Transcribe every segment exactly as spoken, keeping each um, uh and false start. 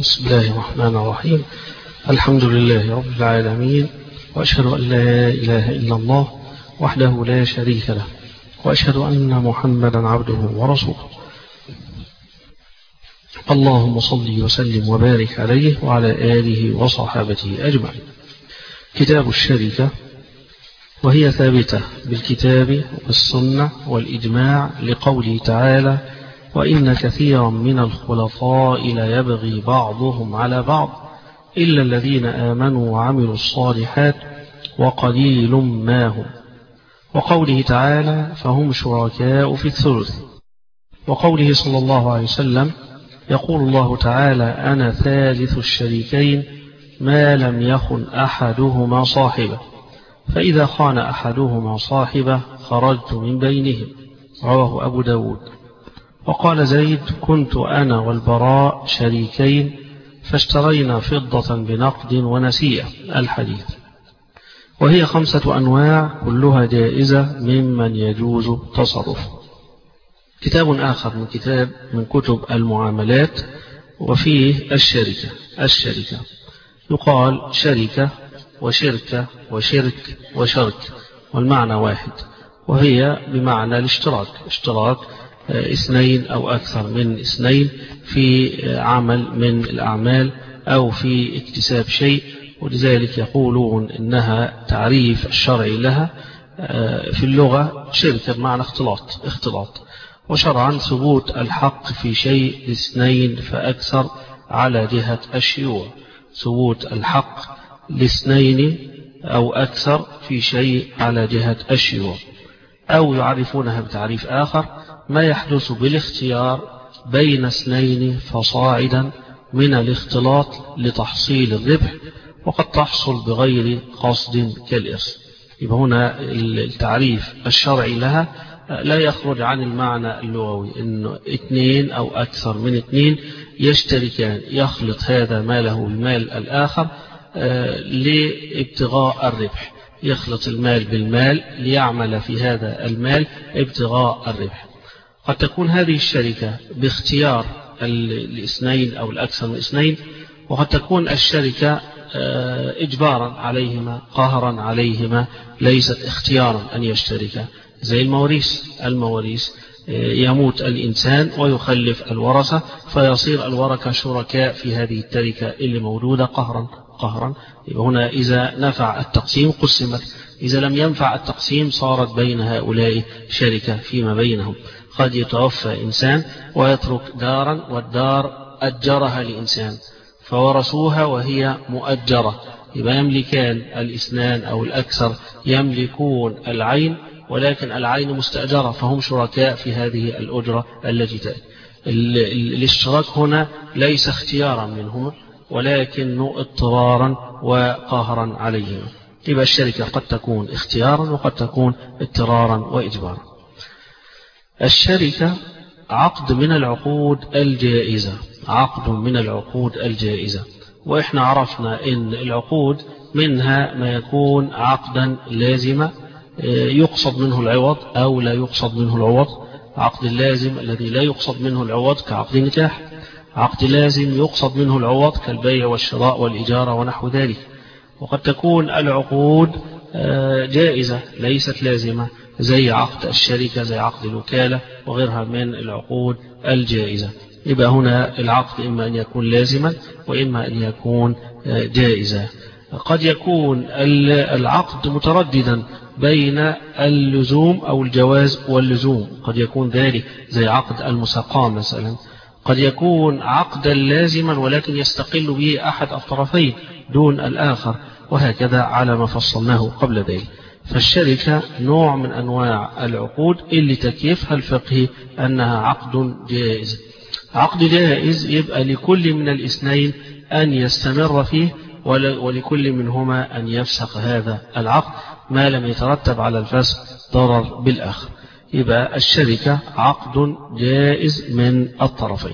بسم الله الرحمن الرحيم. الحمد لله رب العالمين، وأشهد أن لا إله إلا الله وحده لا شريك له، وأشهد أن محمدا عبده ورسوله. اللهم صل وسلم وبارك عليه وعلى آله وصحابته أجمعين. كتاب الشركة، وهي ثابتة بالكتاب والسنة والإجماع لقوله تعالى: وإن كثيرا من الخلطاء ليبغي بعضهم على بعض إلا الذين آمنوا وعملوا الصالحات وقليل ما هم. وقوله تعالى: فهم شركاء في الثلث. وقوله صلى الله عليه وسلم: يقول الله تعالى: أنا ثالث الشريكين ما لم يخن أحدهما صاحبه، فإذا خان أحدهما صاحبه خرجت من بينهم. رواه أبو داود. وقال زيد: كنت أنا والبراء شريكين فاشترينا فضة بنقد ونسيئة. الحديث. وهي خمسة أنواع كلها جائزة ممن يجوز تصرف. كتاب آخر من كتاب من كتب المعاملات، وفيه الشركة. الشركة يقال شركة وشركة وشرك وشرك، والمعنى واحد، وهي بمعنى الاشتراك. اشتراك اثنين أو أكثر من اثنين في عمل من الأعمال أو في اكتساب شيء، ولذلك يقولون إنها تعريف الشرعي لها في اللغة شركة بمعنى اختلاط. اختلاط. وشرعا ثبوت الحق في شيء لاثنين فأكثر على جهة الشيوع. ثبوت الحق لاثنين أو أكثر في شيء على جهة الشيوع. أو يعرفونها بتعريف آخر: ما يحدث بالاختيار بين اثنين فصاعدا من الاختلاط لتحصيل الربح، وقد تحصل بغير قصد كالإرث. يبقى هنا التعريف الشرعي لها لا يخرج عن المعنى اللغوي، إنه اثنين أو أكثر من اثنين يشتركان، يخلط هذا ماله بالمال الآخر لابتغاء الربح، يخلط المال بالمال ليعمل في هذا المال ابتغاء الربح. قد تكون هذه الشركة باختيار الاثنين أو الأكثر من اثنين، وقد تكون الشركة إجبارا عليهما، قهرا عليهما، ليست اختيارا أن يشتركا، زي المواريث. المواريث يموت الإنسان ويخلف الورثة، فيصير الورثة شركاء في هذه التركة اللي موجودة قهرا قهرا. يبقى هنا إذا نفع التقسيم قسمت، إذا لم ينفع التقسيم صارت بين هؤلاء شركة فيما بينهم. قد يتوفى إنسان ويترك دارا، والدار أجرها لإنسان فورثوها وهي مؤجرة، يبقى يملكان الاثنان أو الأكثر يملكون العين، ولكن العين مستأجرة، فهم شركاء في هذه الأجرة التي تأتي. الاشتراك هنا ليس اختيارا منهم، ولكنه اضطرارا وقهرا عليهم. يبقى الشركة قد تكون اختيارا وقد تكون اضطرارا وإجبارا. الشركة عقد من العقود الجائزة، عقد من العقود الجائزة. وإحنا عرفنا إن العقود منها ما يكون عقدا لازما يقصد منه العوض أو لا يقصد منه العوض. عقد اللازم الذي لا يقصد منه العوض كعقد النكاح. عقد لازم يقصد منه العوض كالبيع والشراء والإجارة ونحو ذلك. وقد تكون العقود جائزة ليست لازمة، زي عقد الشركة، زي عقد الوكالة وغيرها من العقود الجائزة. يبقى هنا العقد إما أن يكون لازما وإما أن يكون جائزة. قد يكون العقد مترددا بين اللزوم أو الجواز واللزوم، قد يكون ذلك زي عقد المساقاة مثلا. قد يكون عقدا لازما ولكن يستقل به أحد الطرفين دون الآخر، وهكذا على ما فصلناه قبل ذلك. فالشركة نوع من أنواع العقود اللي تكييفها الفقهي أنها عقد جائز. عقد جائز يبقى لكل من الاثنين أن يستمر فيه، ولكل منهما أن يفسخ هذا العقد ما لم يترتب على الفسخ ضرر بالآخر. يبقى الشركة عقد جائز من الطرفين.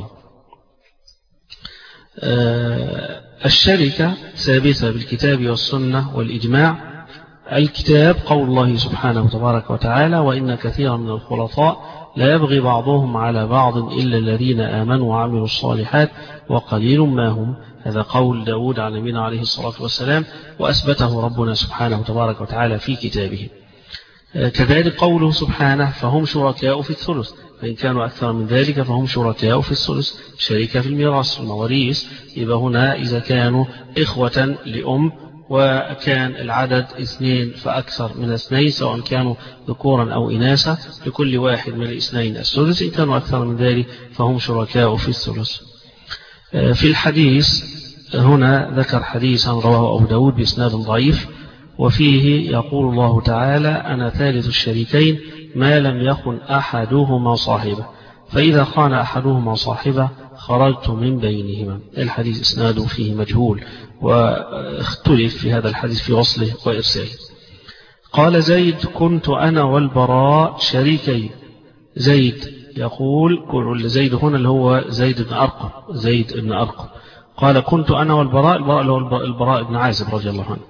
الشركة ثابتة بالكتاب والسنة والإجماع الكتاب قول الله سبحانه وتبارك وتعالى: وإن كثيرا من الخلطاء لا يبغي بعضهم على بعض إلا الذين آمنوا وعملوا الصالحات وقليل ما هم. هذا قول داود على نبينا عليه الصلاة والسلام، وأثبته ربنا سبحانه وتبارك وتعالى في كتابه. كذلك قوله سبحانه: فهم شركاء في الثلث، فإن كانوا أكثر من ذلك فهم شركاء في الثلث، شركة في الميراث المواريث. يبقى هنا إذا كانوا إخوة لأم وكان العدد اثنين فأكثر من اثنين، سواء كانوا ذكورا أو إناثا، لكل واحد من الاثنين الثلث، إن كانوا أكثر من ذلك فهم شركاء في الثلث. في الحديث هنا ذكر حديثا رواه أبو داود بإسناد ضعيف، وفيه يقول الله تعالى: أنا ثالث الشريكين ما لم يخن أحدهما صاحبه، فإذا خان أحدهما صاحبه خرجت من بينهما. الحديث إسناده فيه مجهول، واختلف في هذا الحديث في وصله وإرساله. قال زيد: كنت أنا والبراء شريكين. زيد يقول كل زيد هنا اللي هو زيد بن أرقم، زيد بن أرقم قال: كنت أنا والبراء، البراء اللي هو البراء بن عازب رضي الله عنه،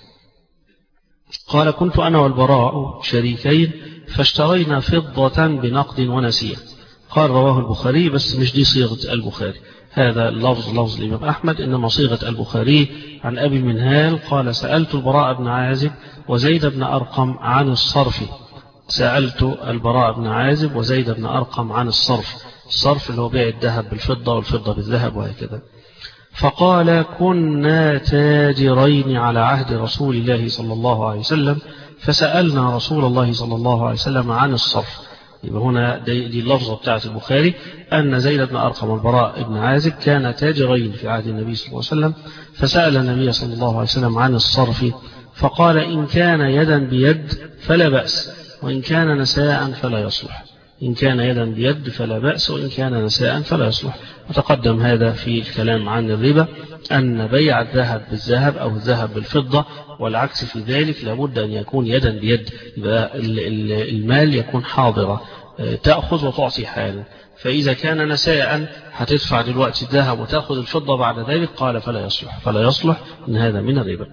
قال: كنت أنا والبراء شريكين فاشترينا فضة بنقد ونسية. قال رواه البخاري، بس مش دي صيغة البخاري، هذا اللفظ لفظ الإمام أحمد، إنما صيغة البخاري عن أبي المنهال قال: سألت البراء بن عازب وزيد بن أرقم عن الصرف. سألت البراء بن عازب وزيد بن أرقم عن الصرف، الصرف اللي هو بيع الذهب بالفضة والفضة بالذهب وهكذا. فقال: كنا تاجرين على عهد رسول الله صلى الله عليه وسلم، فسألنا رسول الله صلى الله عليه وسلم عن الصرف. يبقى هنا دي, دي اللفظة بتاعت البخاري، أن زيد بن أرقم والبراء بن عازب كان تاجرين في عهد النبي صلى الله عليه وسلم، فسأل النبي صلى الله عليه وسلم عن الصرف، فقال: إن كان يدا بيد فلا بأس، وإن كان نساء فلا يصلح. إن كان يدا بيد فلا بأس، وإن كان نساء فلا يصلح. وتقدم هذا في الكلام عن الربا، أن بيع الذهب بالذهب أو الذهب بالفضة والعكس في ذلك لابد أن يكون يدا بيد، يبقى المال يكون حاضرة، تأخذ وتعطي حالا. فإذا كان نساء هتدفع دلوقتي الذهب وتأخذ الفضة بعد ذلك، قال فلا يصلح، فلا يصلح إن هذا من الربا.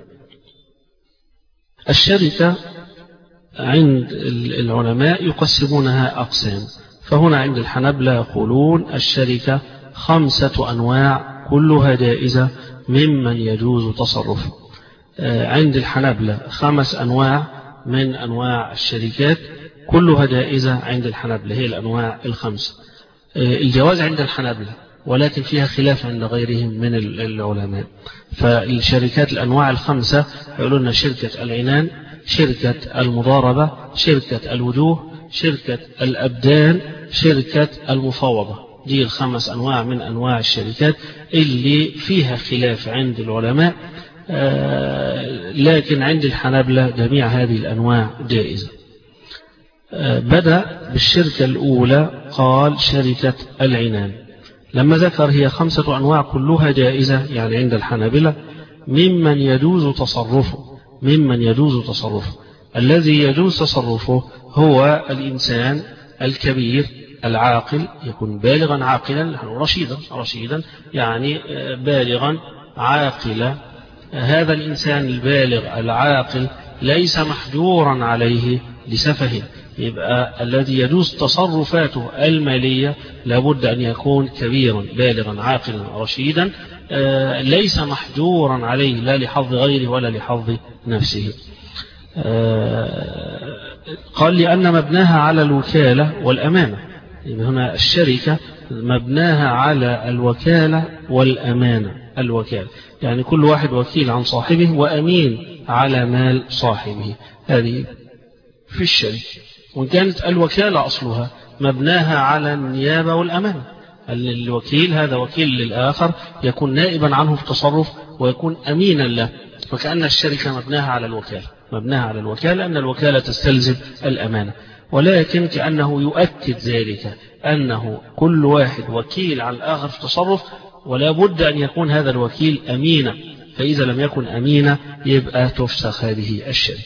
الشركة عند العلماء يقسمونها أقسام، فهنا عند الحنابلة يقولون الشركة خمسة أنواع كلها جائزة ممن يجوز تصرفه. عند الحنابلة خمس أنواع من أنواع الشركات كلها جائزة عند الحنابلة، هي الأنواع الخمسة. الجواز عند الحنابلة، ولكن فيها خلاف عند غيرهم من العلماء. فالشركات الأنواع الخمسة يقولون شركة العنان، شركة المضاربة، شركة الوجوه، شركة الأبدان، شركة المفاوضة. دي الخمس أنواع من أنواع الشركات اللي فيها خلاف عند العلماء، آه لكن عند الحنابلة جميع هذه الأنواع جائزة. آه بدأ بالشركة الأولى، قال شركة العنان، لما ذكر هي خمسة أنواع كلها جائزة، يعني عند الحنابلة ممن يجوز تصرفه، ممن يجوز تصرفه. الذي يجوز تصرفه هو الإنسان الكبير العاقل، يكون بالغا عاقلا، رشيدا رشيدا يعني بالغا عاقلا. هذا الإنسان البالغ العاقل ليس محجورا عليه لسفه، يبقى الذي يجوز تصرفاته المالية لابد أن يكون كبيرا بالغا عاقلا رشيدا، ليس محجورا عليه لا لحظ غيره ولا لحظ نفسه. قال لأن مبناها على الوكالة والأمانة، هنا الشركة مبناها على الوكالة والأمانة. الوكالة يعني كل واحد وكيل عن صاحبه وأمين على مال صاحبه، هذه في الشركة. وإن كانت الوكالة أصلها مبناها على النيابة والأمانة، الوكيل هذا وكيل للآخر يكون نائبا عنه في التصرف ويكون أمينا له، فكأن الشركة مبناها على الوكالة، مبناها على الوكالة أن الوكالة تستلزم الأمانة، ولكن كأنه يؤكد ذلك أنه كل واحد وكيل على الآخر في التصرف، ولا بد أن يكون هذا الوكيل أمينا، فإذا لم يكن أمينا يبقى تفسخ هذه الشركة.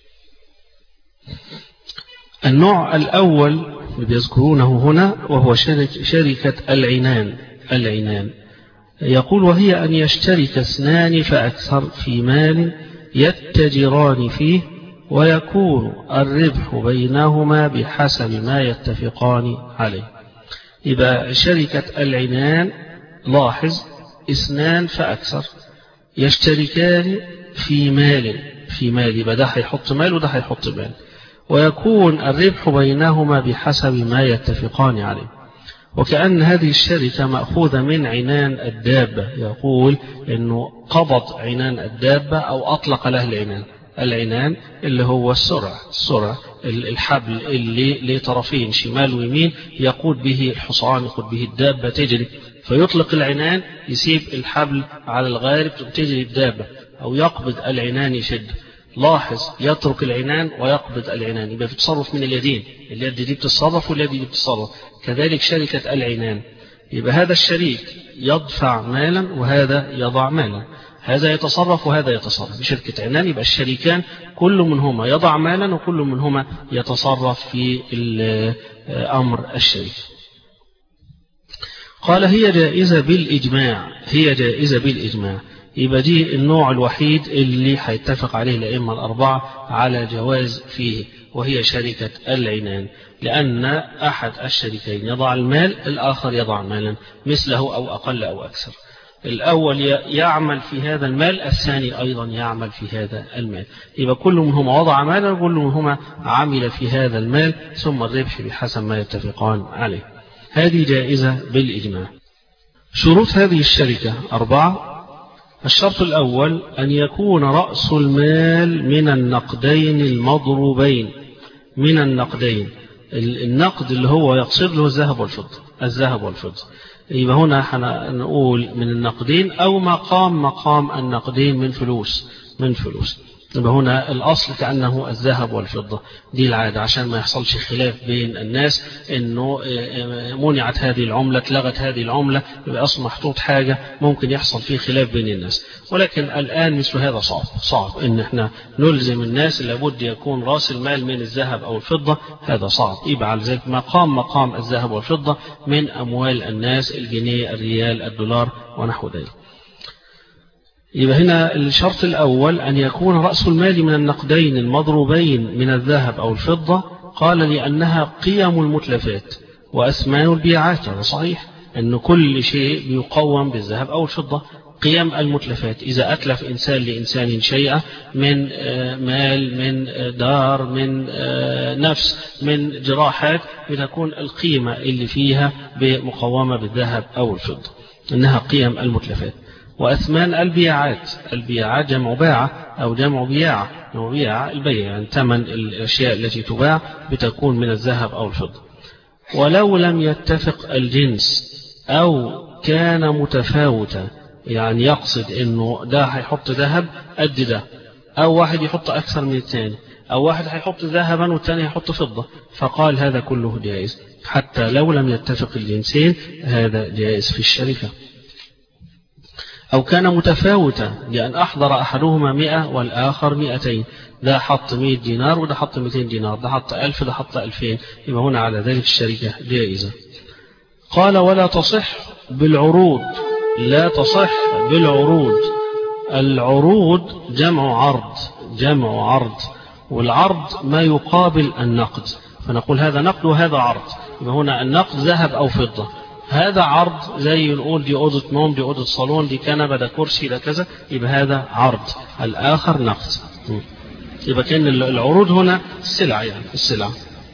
النوع الأول اللي بيذكرونه هنا وهو شركة العنان. العنان يقول وهي أن يشترك اثنان فأكثر في مال يتجران فيه ويكون الربح بينهما بحسب ما يتفقان عليه. يبقى شركة العنان لاحظ اثنان فأكثر يشتركان في مال في مال يبقى ده هيحط مال وده هيحط مال، ويكون الربح بينهما بحسب ما يتفقان عليه. وكأن هذه الشركة مأخوذة من عنان الدابة، يقول إنه قبض عنان الدابة أو أطلق له العنان. العنان اللي هو السرع السرع الحبل اللي له طرفين شمال ويمين يقود به الحصان، يقود به الدابة تجري، فيطلق العنان يسيب الحبل على الغارب تجري الدابة، أو يقبض العنان يشد. لاحظ يترك العنان ويقبض العنان، يبقى في تصرف من اليدين، اليد دي بتتصرف واليد دي بتتصرف. كذلك شركة العنان، يبقى هذا الشريك يدفع مالا وهذا يضع مالا، هذا يتصرف وهذا يتصرف. بشركة عنان يبقى الشريكان كل منهما يضع مالا وكل منهما يتصرف في أمر الشريك. قال هي جائزة بالإجماع، هي جائزة بالإجماع. يبقى دي النوع الوحيد اللي هيتفق عليه الأئمة الأربعة على جواز فيه، وهي شركة العنان، لأن أحد الشريكين يضع المال، الآخر يضع مالا مثله أو أقل أو أكثر. الأول يعمل في هذا المال، الثاني أيضا يعمل في هذا المال. يبقى كل منهما وضع مالا وكل منهما عمل في هذا المال، ثم الربح بحسب ما يتفقان عليه. هذه جائزة بالإجماع. شروط هذه الشركة أربعة. الشرط الأول أن يكون رأس المال من النقدين المضروبين، من النقدين. النقد اللي هو يقصد له الذهب والفضة، الذهب والفضة. يبقى هنا هنقول من النقدين أو مقام مقام النقدين من فلوس، من فلوس. يبقى هنا الأصل كأنه الذهب والفضة، دي العادة عشان ما يحصلش خلاف بين الناس إنه منعت هذه العملة، اتلغت هذه العملة، يبقى أصلا محطوط حاجة ممكن يحصل فيه خلاف بين الناس. ولكن الآن مثل هذا صعب، صعب إن احنا نلزم الناس لابد يكون رأس المال من الذهب أو الفضة، هذا صعب. يبقى على ذلك مقام مقام الذهب والفضة من أموال الناس، الجنيه، الريال، الدولار ونحو ذلك. يبقى هنا الشرط الأول أن يكون رأس المال من النقدين المضروبين من الذهب أو الفضة. قال لأنها قيم المتلفات وأثمان البيعات. هذا صحيح أن كل شيء بيقوم بالذهب أو الفضة. قيم المتلفات، إذا أتلف إنسان لإنسان شيئا من مال، من دار، من نفس، من جراحات، بتكون القيمة اللي فيها بمقومة بالذهب أو الفضة، إنها قيم المتلفات. وأثمان البيعات، البيعات جمع باعة أو جمع بياعة، جمع بياعة البيع، يعني ثمن الأشياء التي تباع بتكون من الذهب أو الفضة. ولو لم يتفق الجنس أو كان متفاوتا، يعني يقصد إنه ده هيحط ذهب قد ده، أو واحد يحط أكثر من الثاني، أو واحد هيحط ذهبا والثاني هيحط فضة، فقال هذا كله جائز حتى لو لم يتفق الجنسين، هذا جائز في الشركة. أو كان متفاوتا، لأن أحضر أحدهما مئة والآخر مئتين، ده حط مئة دينار وده حط مئتين دينار، ده حط ألف ده حط ألفين، يبقى هنا على ذلك الشركة جائزة. قال ولا تصح بالعروض، لا تصح بالعروض. العروض جمع عرض، جمع عرض، والعرض ما يقابل النقد، فنقول هذا نقد وهذا عرض. يبقى هنا النقد ذهب أو فضة، هذا عرض زي نقول دي أوضة نوم، دي أوضة صالون، دي كنبة، ده كرسي، ده كذا، يبقى هذا عرض، الآخر نقد. يبقى كان العروض هنا السلع، يعني السلع.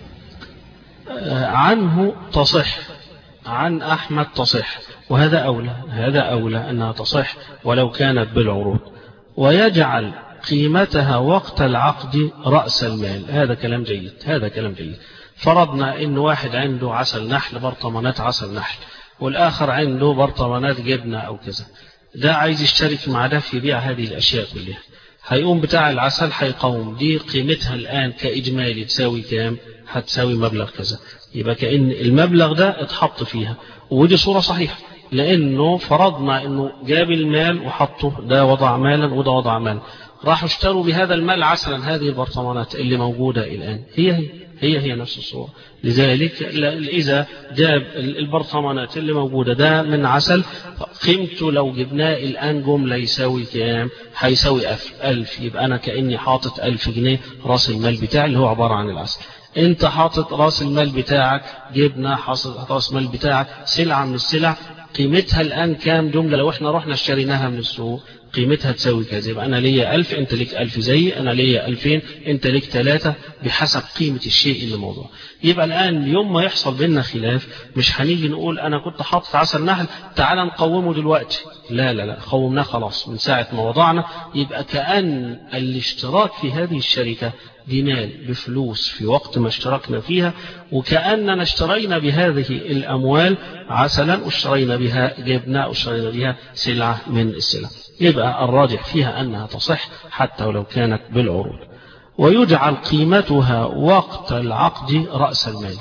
عنه تصح، عن أحمد تصح، وهذا أولى، هذا أولى أنها تصح ولو كانت بالعروض. ويجعل قيمتها وقت العقد رأس المال، هذا كلام جيد، هذا كلام جيد. فرضنا إن واحد عنده عسل نحل، برطمانات عسل نحل، والآخر عنده برطمانات جبنة أو كذا، ده عايز يشترك مع ده في بيع هذه الأشياء كلها. هيقوم بتاع العسل هيقوم دي قيمتها الآن كإجمالي تساوي كام؟ هتساوي مبلغ كذا، يبقى كأن المبلغ ده اتحط فيها. ودي صورة صحيحة، لأنه فرضنا إنه جاب المال وحطه، ده وضع مالا وده وضع مالا، راحوا اشتروا بهذا المال عسلا، هذه البرطمانات اللي موجودة الآن هي هي هي, هي نفس الصورة. لذلك إذا جاب البرطمانات اللي موجودة ده من عسل، قيمته لو جبناه الآن جملة يساوي كام؟ هيساوي ألف. يبقى أنا كأني حاطط ألف جنيه رأس المال بتاعي اللي هو عبارة عن العسل. أنت حاطط رأس المال بتاعك، جبنا حاطط رأس المال بتاعك سلعة من السلع، قيمتها الآن كام جملة؟ لو احنا رحنا اشتريناها من السوق قيمتها تساوي كذا. يبقى أنا ليا ألف، أنت ليك ألف زي، أنا ليا ألفين، أنت ليك ثلاثة، بحسب قيمة الشيء اللي موضوع. يبقى الآن يوم ما يحصل بيننا خلاف مش هنيجي نقول أنا كنت حاطط عسل نحل تعال نقومه دلوقتي، لا لا لا، قومناه خلاص من ساعة ما وضعنا. يبقى كأن الاشتراك في هذه الشركة دي مال بفلوس في وقت ما اشتركنا فيها، وكأننا اشترينا بهذه الأموال عسلا واشترينا بها جبنة واشترينا بها سلعة من السلع. يبقى الراجح فيها أنها تصح حتى ولو كانت بالعروض. ويجعل قيمتها وقت العقد رأس المال،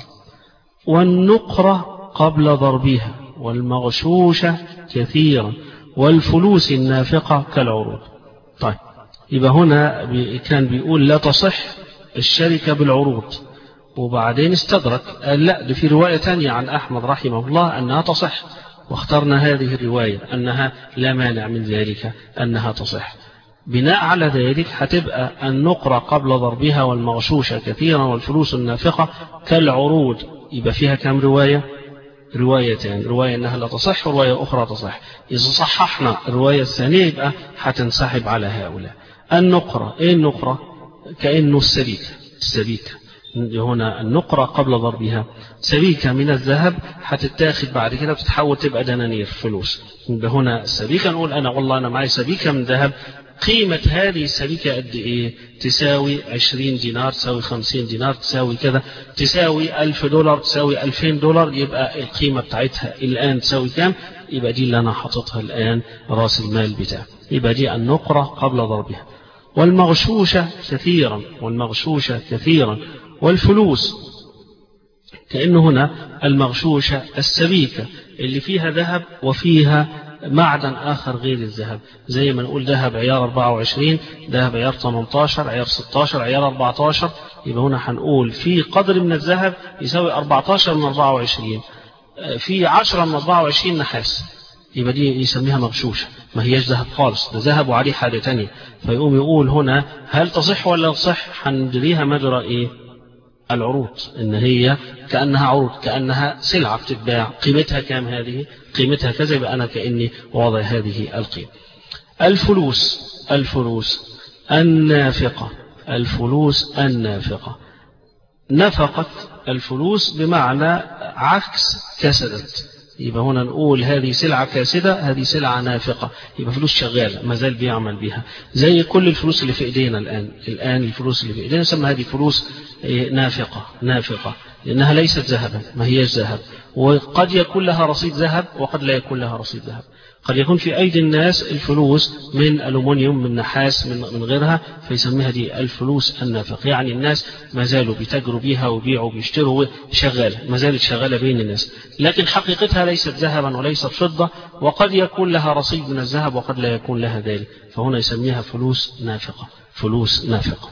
والنقرة قبل ضربها، والمغشوشة كثيرا، والفلوس النافقة كالعروض. طيب يبقى هنا كان بيقول لا تصح الشركة بالعروض، وبعدين استدرك قال لا، ده في رواية تانية عن أحمد رحمه الله أنها تصح، واخترنا هذه الرواية أنها لا مانع من ذلك أنها تصح. بناء على ذلك هتبقى النقرة قبل ضربها، والمغشوشة كثيرا، والفلوس النافقة كالعروض. يبقى فيها كم رواية؟ روايتين، رواية أنها لا تصح ورواية أخرى تصح. إذا صححنا الرواية الثانية يبقى هتنسحب على هؤلاء. النقرة، إيه النقرة؟ كأنه السبيكة، السبيكة هنا النقرة قبل ضربها، سبيكة من الذهب هتتاخد بعد كده بتتحول تبقى دنانير فلوس. هنا السبيكة نقول أنا والله أنا معي سبيكة من ذهب، قيمة هذه السبيكة قد إيه؟ تساوي عشرين دينار، تساوي خمسين دينار، تساوي كذا، تساوي ألف دولار، تساوي ألفين دولار. يبقى القيمة بتاعتها الآن تساوي كام؟ يبقى دي اللي أنا حاططها الآن رأس المال بتاعي. يبقى دي النقرة قبل ضربها. والمغشوشة كثيرا، والمغشوشة كثيرا، والفلوس، كأنه هنا المغشوشة السبيكة اللي فيها ذهب وفيها معدن آخر غير الذهب، زي ما نقول ذهب عيار أربعة وعشرين، ذهب عيار ثمانية عشر، عيار ستة عشر، عيار أربعة عشر. يبقى هنا هنقول في قدر من الذهب يساوي أربعة عشر من أربعة وعشرين، في عشرة من أربعة وعشرين نحاس، يبقى دي يسميها مغشوشة، ما هيش ذهب خالص، ده ذهب وعليه حاجة تانية. فيقوم يقول هنا هل تصح ولا تصح؟ هندريها مجرى إيه؟ العروض، إن هي كأنها عروض، كأنها سلعة بتتباع، قيمتها كام هذه؟ قيمتها كذا، يبقى أنا كأني وضع هذه القيمة. الفلوس، الفلوس النافقة، الفلوس النافقة، نفقت الفلوس بمعنى عكس كسدت. يبقى هنا نقول هذه سلعة كاسدة، هذه سلعة نافقة، يبقى فلوس شغالة ما زال بيعمل بها، زي كل الفلوس اللي في ايدينا الآن. الآن الفلوس اللي في ايدينا نسمى هذه فلوس نافقة، نافقة لأنها ليست ذهبا، ما هيش ذهب، وقد يكون لها رصيد ذهب وقد لا يكون لها رصيد ذهب. قد يكون في أيدي الناس الفلوس من ألومنيوم، من نحاس، من من غيرها، فيسميها دي الفلوس النافقة. يعني الناس ما زالوا بيتاجروا بيها وبيعوا وبيشتروا، شغالة ما زالت شغالة بين الناس، لكن حقيقتها ليست ذهبا وليست فضة، وقد يكون لها رصيد من الذهب وقد لا يكون لها ذلك، فهنا يسميها فلوس نافقة، فلوس نافقة.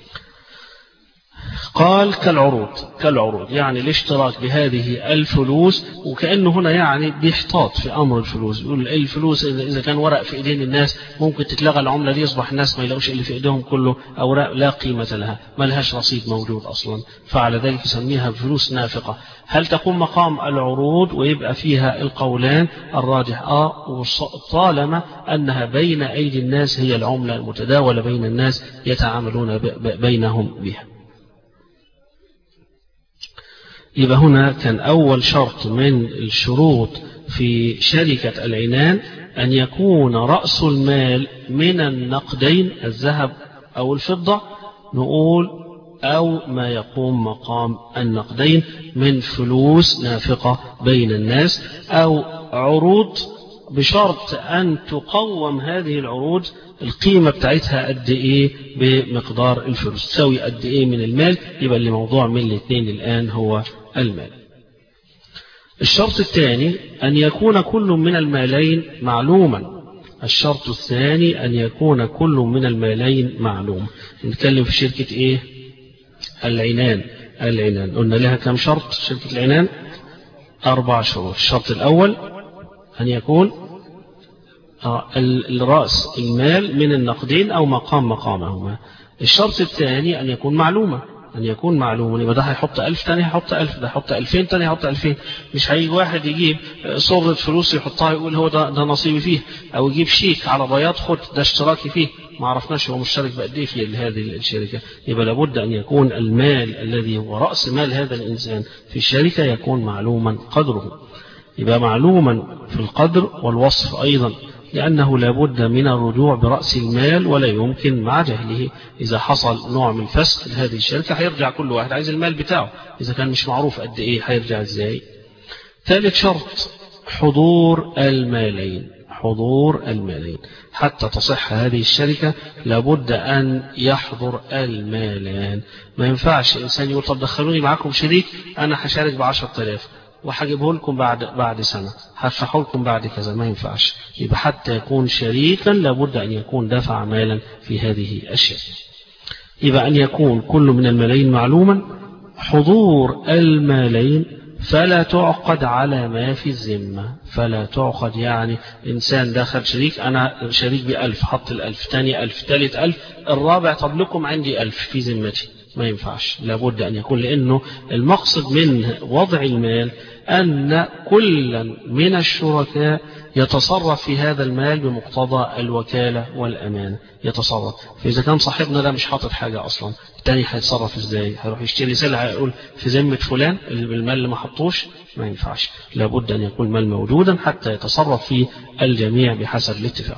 قال كالعروض، كالعروض يعني الاشتراك بهذه الفلوس، وكأنه هنا يعني بيحتاط في أمر الفلوس، يقول الفلوس إذا كان ورق في إيدين الناس ممكن تتلغى العملة دي، يصبح الناس ما يلاقوش اللي في إيديهم كله أوراق لا قيمة لها، ما لهاش رصيد موجود أصلا، فعلى ذلك يسميها فلوس نافقة. هل تقوم مقام العروض ويبقى فيها القولان؟ الراجح آه، طالما أنها بين أيدي الناس، هي العملة المتداولة بين الناس يتعاملون بينهم بها. يبقى هنا كان أول شرط من الشروط في شركة العنان أن يكون رأس المال من النقدين، الذهب أو الفضة، نقول أو ما يقوم مقام النقدين من فلوس نافقة بين الناس، أو عروض، بشرط أن تقوم هذه العروض القيمة بتاعتها قد إيه بمقدار الفلوس، تساوي قد إيه من المال، يبقى اللي موضوع من الاثنين الآن هو المال. الشرط الثاني أن يكون كل من المالين معلوما، الشرط الثاني أن يكون كل من المالين معلوم. نتكلم في شركة إيه؟ العنان. العنان قلنا لها كم شرط شركة العنان؟ أربع شروط. الشرط الأول أن يكون الرأس المال من النقدين أو مقام مقامهما. الشرط الثاني أن يكون معلومة، أن يكون معلوم. يبقى ده هيحط ألف، تاني هيحط ألف، ده هيحط ألفين، تاني هيحط ألفين. مش هيجي واحد يجيب صورة فلوس يحطها يقول هو ده, ده نصيبي فيه، أو يجيب شيك على بياض خد ده اشتراكي فيه، ما عرفناش هو مشترك بقد ايه في هذه الشركة. يبقى لابد أن يكون المال الذي هو رأس مال هذا الإنسان في الشركة يكون معلوما قدره. يبقى معلوما في القدر والوصف أيضا، لأنه لابد من الرجوع برأس المال، ولا يمكن مع جهله. إذا حصل نوع من فسخ هذه الشركة هيرجع كل واحد عايز المال بتاعه، إذا كان مش معروف قد إيه هيرجع إزاي. ثالث شرط حضور المالين. حضور المالين حتى تصح هذه الشركة لابد أن يحضر المالان. ما ينفعش إنسان يقول طب دخلوني معاكم شريك، أنا هشارك بعشرة آلاف وحجبه لكم بعد بعد سنة، هدفعه لكم بعد كذا، ما ينفعش. يبقى حتى يكون شريكا لابد أن يكون دفع مالا في هذه الشركة. يبقى أن يكون كل من المالين معلوما، حضور المالين، فلا تعقد على ما في الذمة. فلا تعقد يعني إنسان دخل شريك، أنا شريك بألف، حط الألف، تاني ألف، تالت ألف، الرابع طب لكم عندي ألف في ذمتي، ما ينفعش. لابد أن يكون، لأنه المقصد من وضع المال أن كل من الشركاء يتصرف في هذا المال بمقتضى الوكالة والأمانة، يتصرف. فإذا كان صاحبنا ده مش حاطط حاجة أصلا، التاني هيتصرف إزاي؟ هيروح يشتري سلعة هيقول في ذمة فلان المال اللي ما حطوش، ما ينفعش. لابد أن يكون المال موجودا حتى يتصرف فيه الجميع بحسب الاتفاق.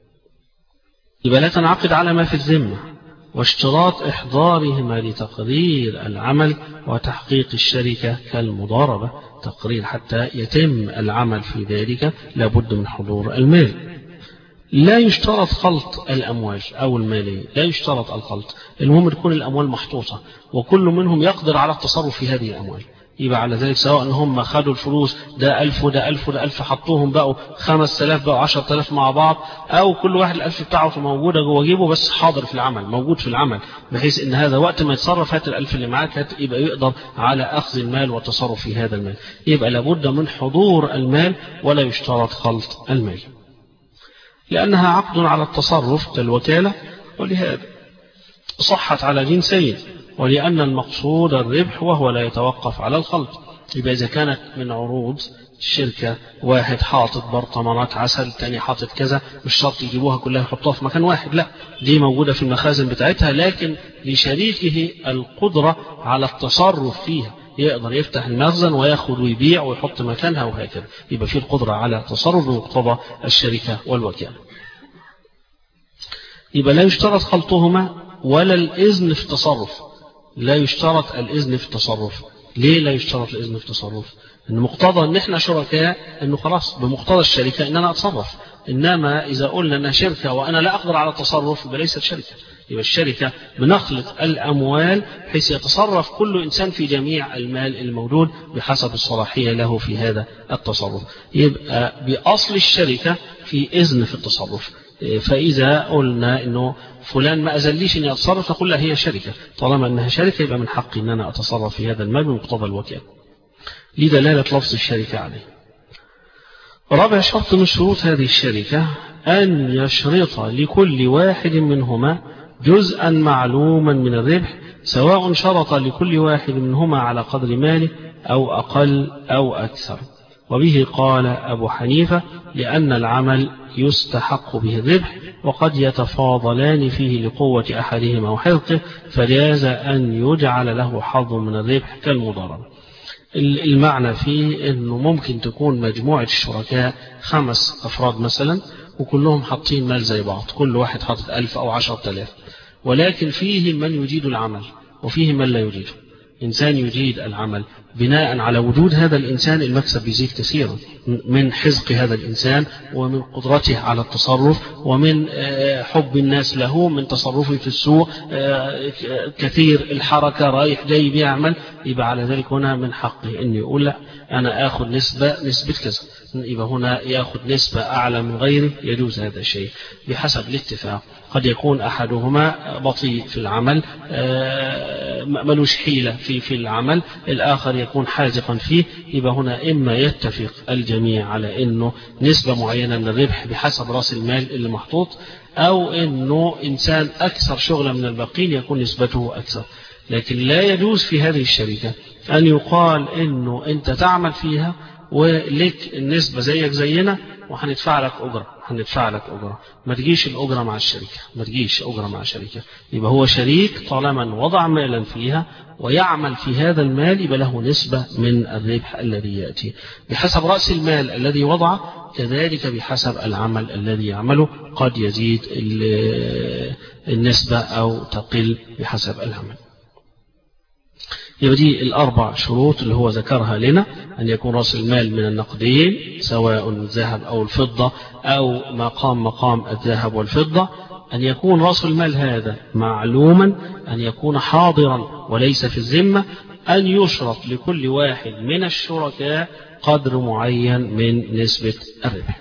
يبقى لا تنعقد على ما في الذمة، واشتراط إحضارهما لتقرير العمل وتحقيق الشركة كالمضاربة. تقرير حتى يتم العمل في ذلك لابد من حضور المال. لا يشترط خلط الأموال أو المالية، لا يشترط الخلط، المهم تكون الأموال محطوطة وكل منهم يقدر على التصرف في هذه الأموال. يبقى على ذلك سواء هم خدوا الفلوس ده ألف وده ألف وده ألف، حطوهم بقوا خمس آلاف بقوا عشرة آلاف مع بعض، أو كل واحد الألف بتاعه موجودة جوه جيبه بس حاضر في العمل، موجود في العمل، بحيث إن هذا وقت ما يتصرف هات الألف اللي معاك يبقى يقدر على أخذ المال والتصرف في هذا المال. يبقى لابد من حضور المال ولا يشترط خلط المال، لأنها عقد على التصرف كالوكالة، ولهذا صحت على جنسين، ولأن المقصود الربح وهو لا يتوقف على الخلط. يبقى إذا كانت من عروض الشركة واحد حاطط برطمانات عسل، تاني حاطط كذا، مش شرط يجيبوها كلها يحطوها في مكان واحد، لا، دي موجودة في المخازن بتاعتها، لكن لشريكه القدرة على التصرف فيها، يقدر يفتح المخزن وياخد ويبيع ويحط مكانها وهكذا. يبقى فيه القدرة على التصرف بمقتضى الشركة والوكالة. يبقى لا يشترط خلطهما ولا الإذن في التصرف. لا يشترط الإذن في التصرف. ليه لا يشترط الإذن في التصرف؟ إن مقتضى إن إحنا شركاء، إنه خلاص بمقتضى الشركة إن أنا أتصرف. إنما إذا قلنا أنها شركة وأنا لا أقدر على التصرف يبقى ليست شركة. يبقى الشركة بنخلط الأموال بحيث يتصرف كل إنسان في جميع المال الموجود بحسب الصلاحية له في هذا التصرف. يبقى بأصل الشركة في إذن في التصرف. فإذا قلنا إنه فلان ما أزليش إني أتصرف نقول له هي شركة، طالما أنها شركة يبقى من حقي أن أنا أتصرف في هذا المال بمقتضى الوكالة. لدلالة لفظ الشركة عليه. رابع شرط من شروط هذه الشركة أن يشرط لكل واحد منهما جزءا معلوما من الربح، سواء شرط لكل واحد منهما على قدر ماله أو أقل أو أكثر. وبه قال أبو حنيفة لأن العمل يستحق به الربح، وقد يتفاضلان فيه لقوة أحدهما وحرقه، فجاز أن يجعل له حظ من الربح كالمضاربة. المعنى فيه أنه ممكن تكون مجموعة الشركاء خمس أفراد مثلا وكلهم حاطين مال زي بعض، كل واحد حاطط ألف أو عشرة آلاف، ولكن فيه من يجيد العمل وفيه من لا يجيده. إنسان يجيد العمل بناء على وجود هذا الإنسان المكسب بيزيد كثيرا من حزق هذا الإنسان ومن قدرته على التصرف ومن حب الناس له من تصرفه في السوق كثير الحركة رايح جاي بيعمل. يبقى على ذلك هنا من حقه أن يقول لا أنا آخذ نسبة نسبة كذا، يبقى هنا يأخذ نسبة أعلى من غيره. يجوز هذا الشيء بحسب الاتفاق. قد يكون أحدهما بطيء في العمل ملوش حيلة في في العمل، الآخر يكون حازقا فيه. يبقى هنا إما يتفق الجميع على إنه نسبة معينة من الربح بحسب رأس المال اللي محطوط، أو إنه إنسان أكثر شغلا من الباقين يكون نسبته أكثر. لكن لا يجوز في هذه الشركة أن يقال إنه أنت تعمل فيها ولك النسبة زيك زينا وهندفع لك أجرة هندفع لك أجرة ما تجيش الأجرة مع الشركة ما تجيش أجرة مع الشركة. يبقى هو شريك طالما وضع مالا فيها ويعمل في هذا المال يبقى له نسبة من الربح الذي يأتي بحسب رأس المال الذي وضعه، كذلك بحسب العمل الذي يعمله قد يزيد النسبة أو تقل بحسب العمل. يبقى دي الأربع شروط اللي هو ذكرها لنا: أن يكون رأس المال من النقدين سواء الذهب أو الفضة أو مقام مقام الذهب والفضة، أن يكون رأس المال هذا معلوما، أن يكون حاضرا وليس في الذمة، أن يشرط لكل واحد من الشركاء قدر معين من نسبة الربح.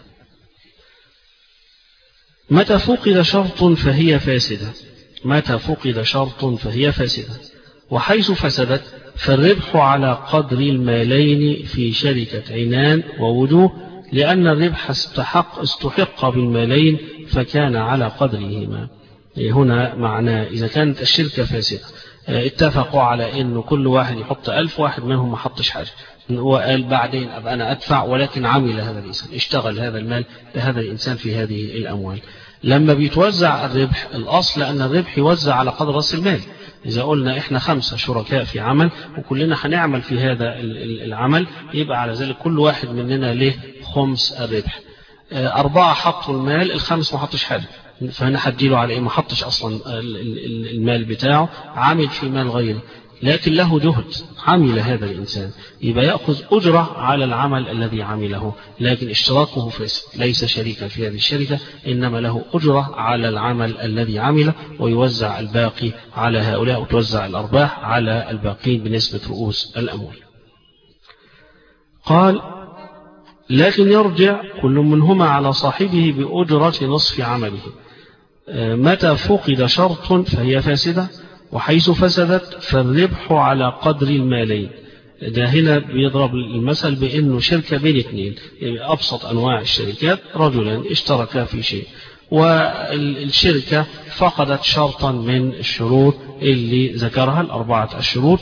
متى فقد شرط فهي فاسدة متى فقد شرط فهي فاسدة وحيث فسدت فالربح على قدر المالين في شركة عنان ووجوه، لأن الربح استحق استحق بالمالين فكان على قدرهما. هنا معناه إذا كانت الشركة فاسدة اتفقوا على أنه كل واحد يحط ألف، واحد منهم ما حطش حاجة وقال بعدين أبقى أنا أدفع، ولكن عمل هذا الإنسان اشتغل هذا المال لهذا الإنسان في هذه الأموال. لما بيتوزع الربح الأصل أن الربح يوزع على قدر رأس المال. إذا قلنا إحنا خمسة شركاء في عمل وكلنا هنعمل في هذا العمل يبقى على ذلك كل واحد مننا له خمس الربح. أربعة حطوا المال، الخمس ما حطش حاجة، فهنا هديله على إيه؟ ما حطش أصلا المال بتاعه، عامل في مال غيره لكن له جهد عمل هذا الإنسان، يبقى يأخذ أجرة على العمل الذي عمله، لكن اشتراكه فاسد، ليس شريكا في هذه الشركة، إنما له أجرة على العمل الذي عمله، ويوزع الباقي على هؤلاء وتوزع الأرباح على الباقين بنسبة رؤوس الأموال. قال: لكن يرجع كل منهما على صاحبه بأجرة نصف عمله. متى فقد شرط فهي فاسدة وحيث فسدت فالربح على قدر المالين. ده هنا بيضرب المثل بأنه شركة بين اثنين، يعني أبسط أنواع الشركات رجلان اشتركا في شيء والشركة فقدت شرطا من الشروط اللي ذكرها الأربعة الشروط.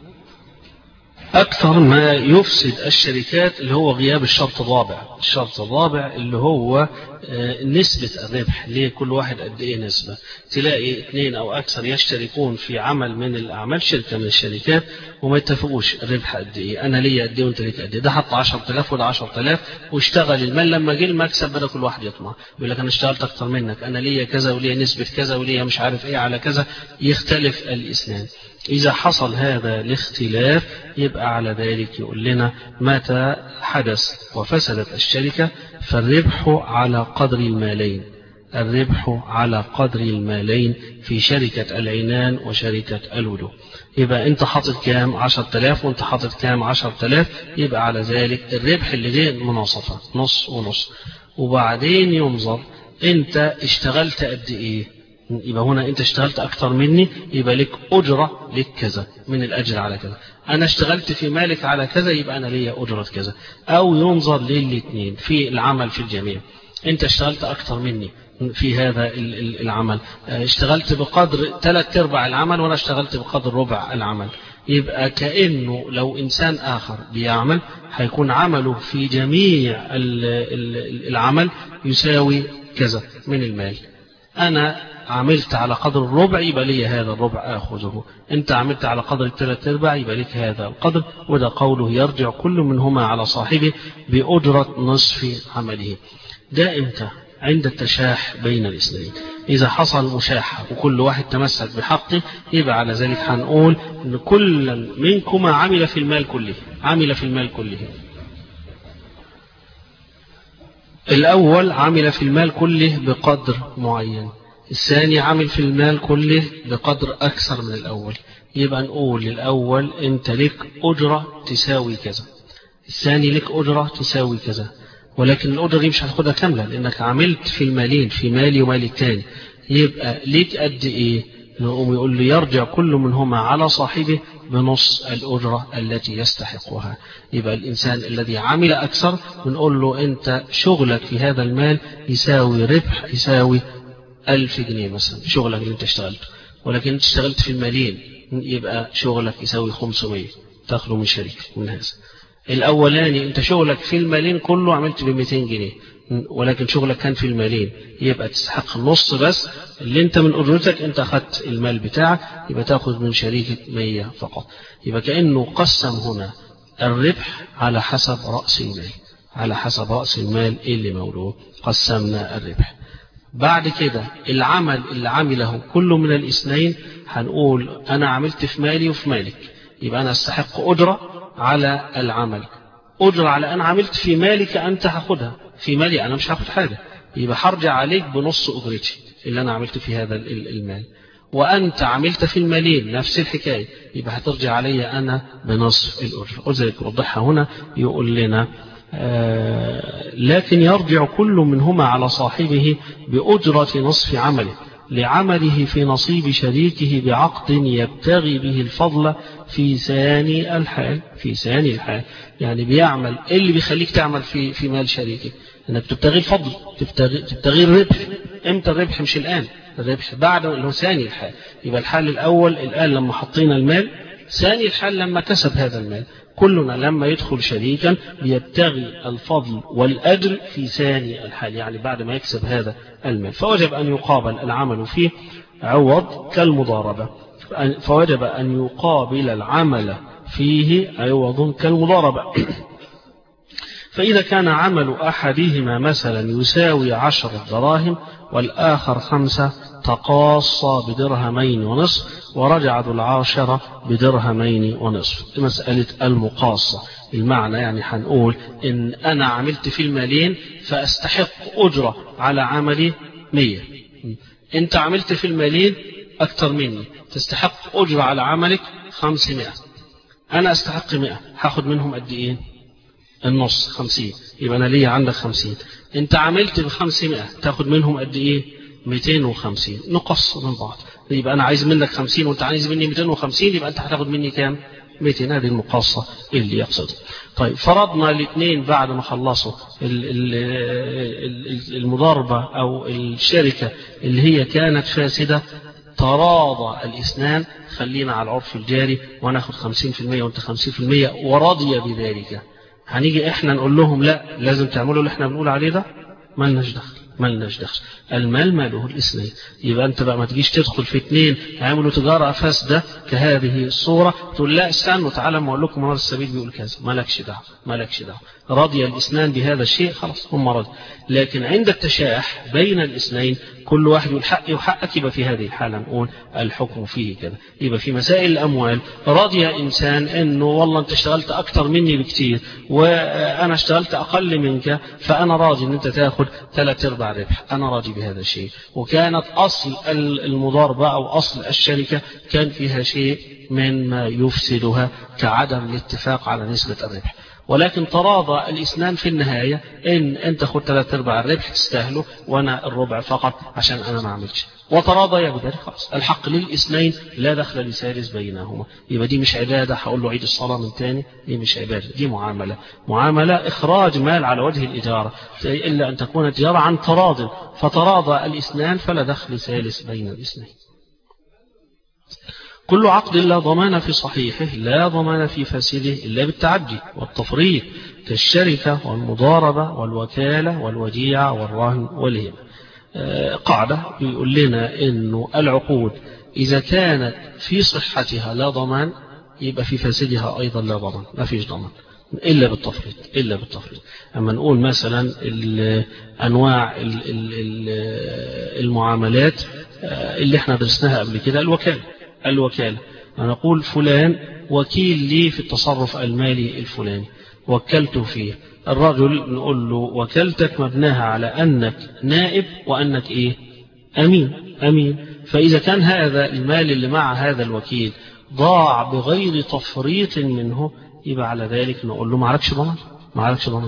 أكثر ما يفسد الشركات اللي هو غياب الشرط الرابع. الشرط الرابع اللي هو نسبة الربح، ليه كل واحد قد إيه نسبة. تلاقي اثنين أو أكثر يشتركون في عمل من الأعمال، شركة من الشركات، وما يتفقوش الربح قد إيه، أنا ليا قد إيه وأنت ليك قد إيه، ده حط عشرة آلاف وده عشرة آلاف واشتغل المال، لما جه المكسب بدأ كل واحد يطمع يقول لك أنا اشتغلت أكثر منك، أنا ليا كذا وليا نسبة كذا وليا مش عارف إيه على كذا، يختلف الإسناد. إذا حصل هذا الاختلاف يبقى على ذلك يقول لنا متى حدث وفسدت الشركة فالربح على قدر المالين الربح على قدر المالين في شركة العنان وشركة الوجوه. يبقى انت حاطط كام؟ عشرة آلاف وانت حاطط كام؟ عشرة آلاف. يبقى على ذلك الربح اللي جاي مناصفة نص ونص، وبعدين ينظر انت اشتغلت قد ايه. يبقى هنا انت اشتغلت اكتر مني يبقى لك اجرة لك كذا من الاجر على كذا، انا اشتغلت في مالك على كذا يبقى انا ليا اجرة كذا. او ينظر للاثنين في العمل في الجميع، انت اشتغلت اكتر مني في هذا العمل، اشتغلت بقدر ثلاث ارباع العمل وانا اشتغلت بقدر ربع العمل، يبقى كأنه لو انسان اخر بيعمل هيكون عمله في جميع العمل يساوي كذا من المال. انا عملت على قدر الربع يبقى لي هذا الربع آخذه، أنت عملت على قدر الثلاث أرباع يبقى لك هذا القدر. وده قوله يرجع كل منهما على صاحبه بأجرة نصف عمله. ده إمتى؟ عند التشاح بين الاثنين. إذا حصل مشاحة وكل واحد تمسك بحقه يبقى على ذلك هنقول إن كل منكما عمل في المال كله عمل في المال كله. الأول عمل في المال كله بقدر معين، الثاني عمل في المال كله بقدر أكثر من الأول. يبقى نقول للأول أنت لك أجرة تساوي كذا، الثاني لك أجرة تساوي كذا، ولكن الأجرة دي مش هتاخدها كاملة لأنك عملت في المالين، في مالي ومال الثاني. يبقى ليك قد إيه؟ نقوم يقول لي يرجع كل منهما على صاحبه بنص الأجرة التي يستحقها. يبقى الإنسان الذي عمل أكثر بنقول له أنت شغلك في هذا المال يساوي ربح يساوي ألف جنيه مثلا شغلك اللي أنت اشتغلت، ولكن أنت اشتغلت في المالين يبقى شغلك يساوي خمسمية تاخده من شريك من هذا. الأولاني أنت شغلك في المالين كله عملت بمئتين جنيه، ولكن شغلك كان في المالين يبقى تستحق النص بس اللي انت من أجرتك انت أخذت المال بتاعك يبقى تأخذ من شريكك مية فقط. يبقى كأنه قسم هنا الربح على حسب رأس المال، على حسب رأس المال اللي موجود قسمنا الربح. بعد كده العمل اللي عمله كل من الاثنين هنقول أنا عملت في مالي وفي مالك، يبقى أنا أستحق أجرة على العمل، أجرة على أنا عملت في مالك أنت هاخدها، في مالي أنا مش هاخد حاجة، يبقى هرجع عليك بنص أجرتي اللي أنا عملت في هذا المال. وأنت عملت في المالين نفس الحكاية يبقى هترجع علي أنا بنصف الأجرة. وذلك وضحها هنا يقول لنا آه لكن يرجع كل منهما على صاحبه بأجرة نصف عمله لعمله في نصيب شريكه بعقد يبتغي به الفضل في ثاني الحال. في ثاني الحال يعني بيعمل اللي بيخليك تعمل في في مال شريكك انك تبتغي الفضل، تبتغي تبتغي الربح. امتى الربح؟ مش الآن، الربح بعد اللي هو ثاني الحال. يبقى الحال الأول الآن لما حطينا المال، ثاني الحال لما كسب هذا المال. كلنا لما يدخل شريكا بيبتغي الفضل والأجر في ثاني الحال يعني بعد ما يكسب هذا المال، فوجب أن يقابل العمل فيه عوض كالمضاربة، فوجب أن يقابل العمل فيه عوض كالمضاربة. فإذا كان عمل أحدهما مثلا يساوي عشر دراهم والآخر خمسة تقاصى بدرهمين ونصف ورجع ذو العاشرة بدرهمين ونصف. مسألة المقاصة المعنى يعني هنقول إن أنا عملت في المالين فأستحق أجرة على عملي مية، أنت عملت في المالين أكثر مني تستحق أجرة على عملك خمسمائة، أنا أستحق مئة هاخد منهم قد إيه؟ النص خمسين، يبقى أنا ليا عندك خمسين، أنت عملت بخمسمائة تاخد منهم قد إيه؟ مئتين وخمسين، نقص من بعض. يبقى أنا عايز منك خمسين وأنت عايز مني مئتين وخمسين، يبقى أنت هتاخد مني كام؟ مئتين. هذه المقاصة اللي يقصدها. طيب فرضنا الاثنين بعد ما خلصوا المضاربة أو الشركة اللي هي كانت فاسدة تراضى الاثنان، خلينا على العرف الجاري وناخد خمسين في المية وانت خمسين في المية ورضي بذلك، هنيجي احنا نقول لهم لا لازم تعملوا اللي احنا بنقول عليه ده؟ مالناش دخل، مالناش دخل، المال ماله الاثنين. يبقى انت بقى ما تجيش تدخل في اثنين هيعملوا تجاره فاسده كهذه الصوره تقول لا استنوا تعالوا ما اقول لكم منار السبيل بيقول كذا، مالكش دعوه، مالكش دعوه. رضي الاثنان بهذا الشيء خلاص هم رضي. لكن عند التشاح بين الاثنين كل واحد يقول حقي وحقك، يبقى في هذه الحاله نقول الحكم فيه كذا. يبقى في مسائل الاموال رضي انسان انه والله انت اشتغلت اكثر مني بكثير وانا اشتغلت اقل منك، فانا راضي ان انت تاخذ ثلاث ارباع ربح، انا راضي بهذا الشيء. وكانت اصل المضاربه او اصل الشركه كان فيها شيء من ما يفسدها كعدم الاتفاق على نسبه الربح، ولكن تراضى الاثنان في النهاية ان انت خد ثلاث ارباع الربح تستاهله وانا الربع فقط عشان انا ما عملتش، وتراضى بذلك خلاص الحق للاثنين لا دخل لثالث بينهما. يبقى دي مش عبادة هقول له عيد الصلاة من تاني، دي مش عبادة، دي معاملة، معاملة اخراج مال على وجه الإجارة الا ان تكون التجارة عن تراض، فتراضى الاثنان فلا دخل ثالث بين الاثنين. كل عقد لا ضمان في صحيحه لا ضمان في فاسده إلا بالتعدي والتفريط كالشركة والمضاربة والوكالة والوديعة والرهن والهبة. آه قاعدة يقول لنا إنه العقود إذا كانت في صحتها لا ضمان يبقى في فاسدها أيضا لا ضمان، ما فيش ضمان. إلا بالتفريط إلا بالتفريط. أما نقول مثلا أنواع المعاملات اللي احنا درسناها قبل كده، الوكالة الوكالة أنا أقول فلان وكيل لي في التصرف المالي الفلاني، وكلته فيه. الرجل نقول له وكلتك مبناها على أنك نائب وأنك إيه؟ أمين أمين. فإذا كان هذا المال اللي مع هذا الوكيل ضاع بغير تفريط منه، يبقى على ذلك نقول له ما عليكش ضمان ما عليكش ضمان.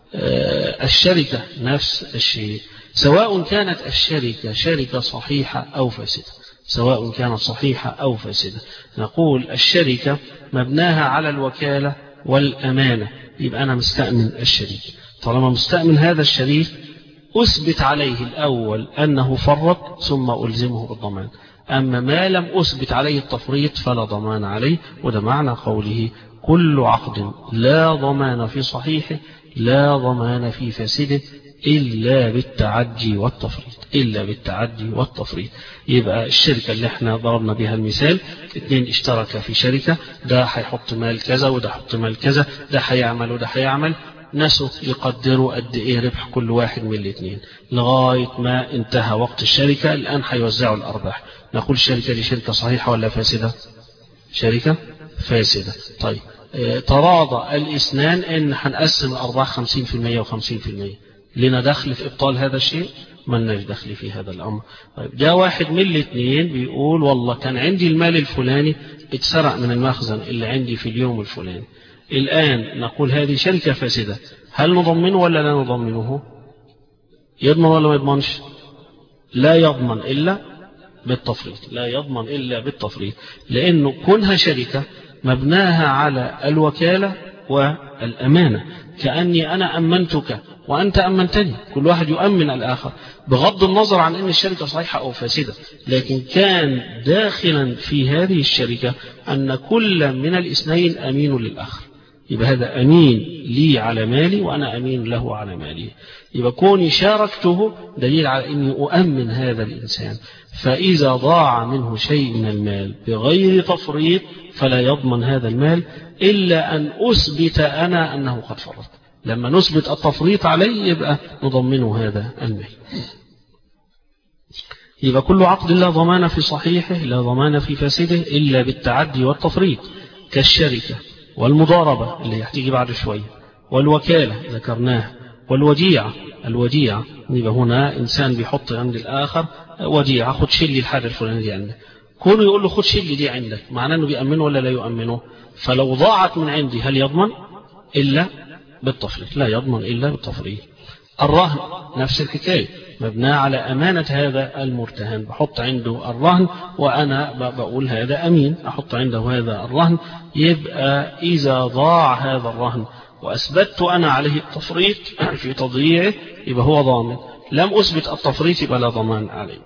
آه الشركة نفس الشيء، سواء كانت الشركة شركة صحيحة أو فاسدة، سواء كانت صحيحة أو فاسدة. نقول الشركة مبناها على الوكالة والأمانة، يبقى أنا مستأمن الشريك. طالما مستأمن هذا الشريك أثبت عليه الأول أنه فرط ثم ألزمه بالضمان. أما ما لم أثبت عليه التفريط فلا ضمان عليه. وده معنى قوله كل عقد لا ضمان في صحيحه لا ضمان في فاسده إلا بالتعدي والتفريط إلا بالتعدي والتفريط. يبقى الشركة اللي احنا ضربنا بها المثال، اثنين اشترك في شركة، ده هيحط مال كذا وده هيحط مال كذا، ده هيعمل وده هيعمل، ناسوا يقدروا قد ايه ربح كل واحد من الاثنين لغاية ما انتهى وقت الشركة. الآن هيوزعوا الأرباح. نقول الشركة دي شركة صحيحة ولا فاسدة؟ شركة فاسدة. طيب اه تراضى الاثنان ان هنقسم الأرباح خمسين في المية وخمسين في المية، لنا دخل في إبطال هذا الشيء؟ ما لناش دخل في هذا الأمر. طيب جاء واحد من الاثنين بيقول والله كان عندي المال الفلاني اتسرق من المخزن اللي عندي في اليوم الفلاني. الآن نقول هذه شركة فاسدة، هل نضمنه ولا لا نضمنه؟ يضمن ولا ما يضمنش؟ لا يضمن إلا بالتفريط لا يضمن إلا بالتفريط لأنه كونها شركة مبناها على الوكالة والأمانة، كأني أنا أمنتك وأنت أمنتني، كل واحد يؤمن الآخر بغض النظر عن أن الشركة صحيحة أو فاسدة. لكن كان داخلا في هذه الشركة أن كل من الاثنين أمين للآخر. يبقى هذا أمين لي على مالي وأنا أمين له على مالي. يبقى كوني شاركته دليل على أني أؤمن هذا الإنسان. فإذا ضاع منه شيء من المال بغير تفريط فلا يضمن هذا المال إلا أن أثبت أنا أنه قد فرط. لما نثبت التفريط عليه يبقى نضمنه هذا المال. يبقى كل عقد لا ضمان في صحيحه لا ضمان في فاسده إلا بالتعدي والتفريط، كالشركة والمضاربة اللي هتيجي بعد شوية، والوكالة ذكرناها، والوديعة. الوديعة يبقى هنا إنسان بيحط عند الآخر وديعة، خد شيل الحاجة الفلانية دي عندك، كونه يقول له خد شيل دي عندك، معناه أنه بيأمنه ولا لا يؤمنه؟ فلو ضاعت من عندي هل يضمن؟ إلا بالتفريط لا يضمن إلا بالتفريط. الرهن نفس الحكاية، مبنى على أمانة هذا المرتهن، بحط عنده الرهن وأنا بقول هذا أمين، أحط عنده هذا الرهن. يبقى إذا ضاع هذا الرهن وأثبتت أنا عليه التفريط في تضييعه يبقى هو ضامن، لم أثبت التفريط يبقى لا ضمان عليه.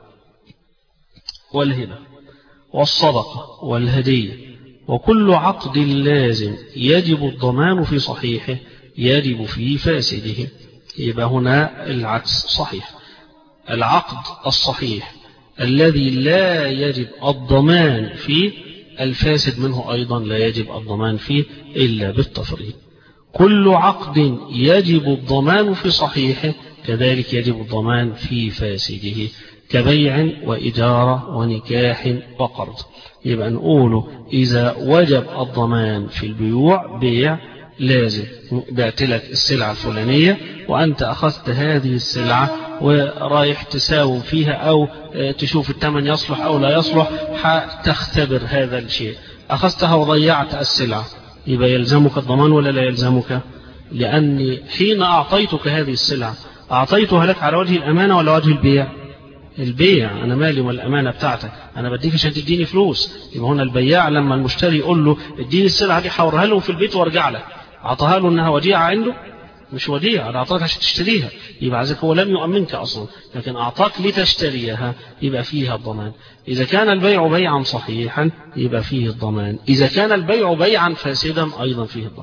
والهبة والصدقة والهدية وكل عقد لازم يجب الضمان في صحيحه يجب في فاسده. يبقى هنا العكس صحيح، العقد الصحيح الذي لا يجب الضمان فيه الفاسد منه أيضا لا يجب الضمان فيه إلا بالتفريط. كل عقد يجب الضمان في صحيحه كذلك يجب الضمان في فاسده، كبيع وإجارة ونكاح وقرض. يبقى نقول إذا وجب الضمان في البيوع بيع لازم، بعت لك السلعة الفلانية وأنت أخذت هذه السلعة ورايح تساوم فيها أو تشوف الثمن يصلح أو لا يصلح، هتختبر هذا الشيء، أخذتها وضيعت السلعة، يبقى يلزمك الضمان ولا لا يلزمك؟ لأني حين أعطيتك هذه السلعة أعطيتها لك على وجه الأمانة ولا وجه البيع؟ البيع، أنا مالي والأمانة بتاعتك، أنا بديك عشان تديني فلوس. يبقى هنا البياع لما المشتري يقول له اديني السلعة دي حورها له في البيت وارجع لك، أعطاها له أنها وديعة عنده؟ مش وديعة، أنا أعطاك عشان تشتريها، يبقى عزيك هو لم يؤمنك أصلا، لكن أعطاك لتشتريها يبقى فيها الضمان. إذا كان البيع بيعا صحيحا يبقى فيه الضمان، إذا كان البيع بيعا فاسدا أيضا فيه الضمان.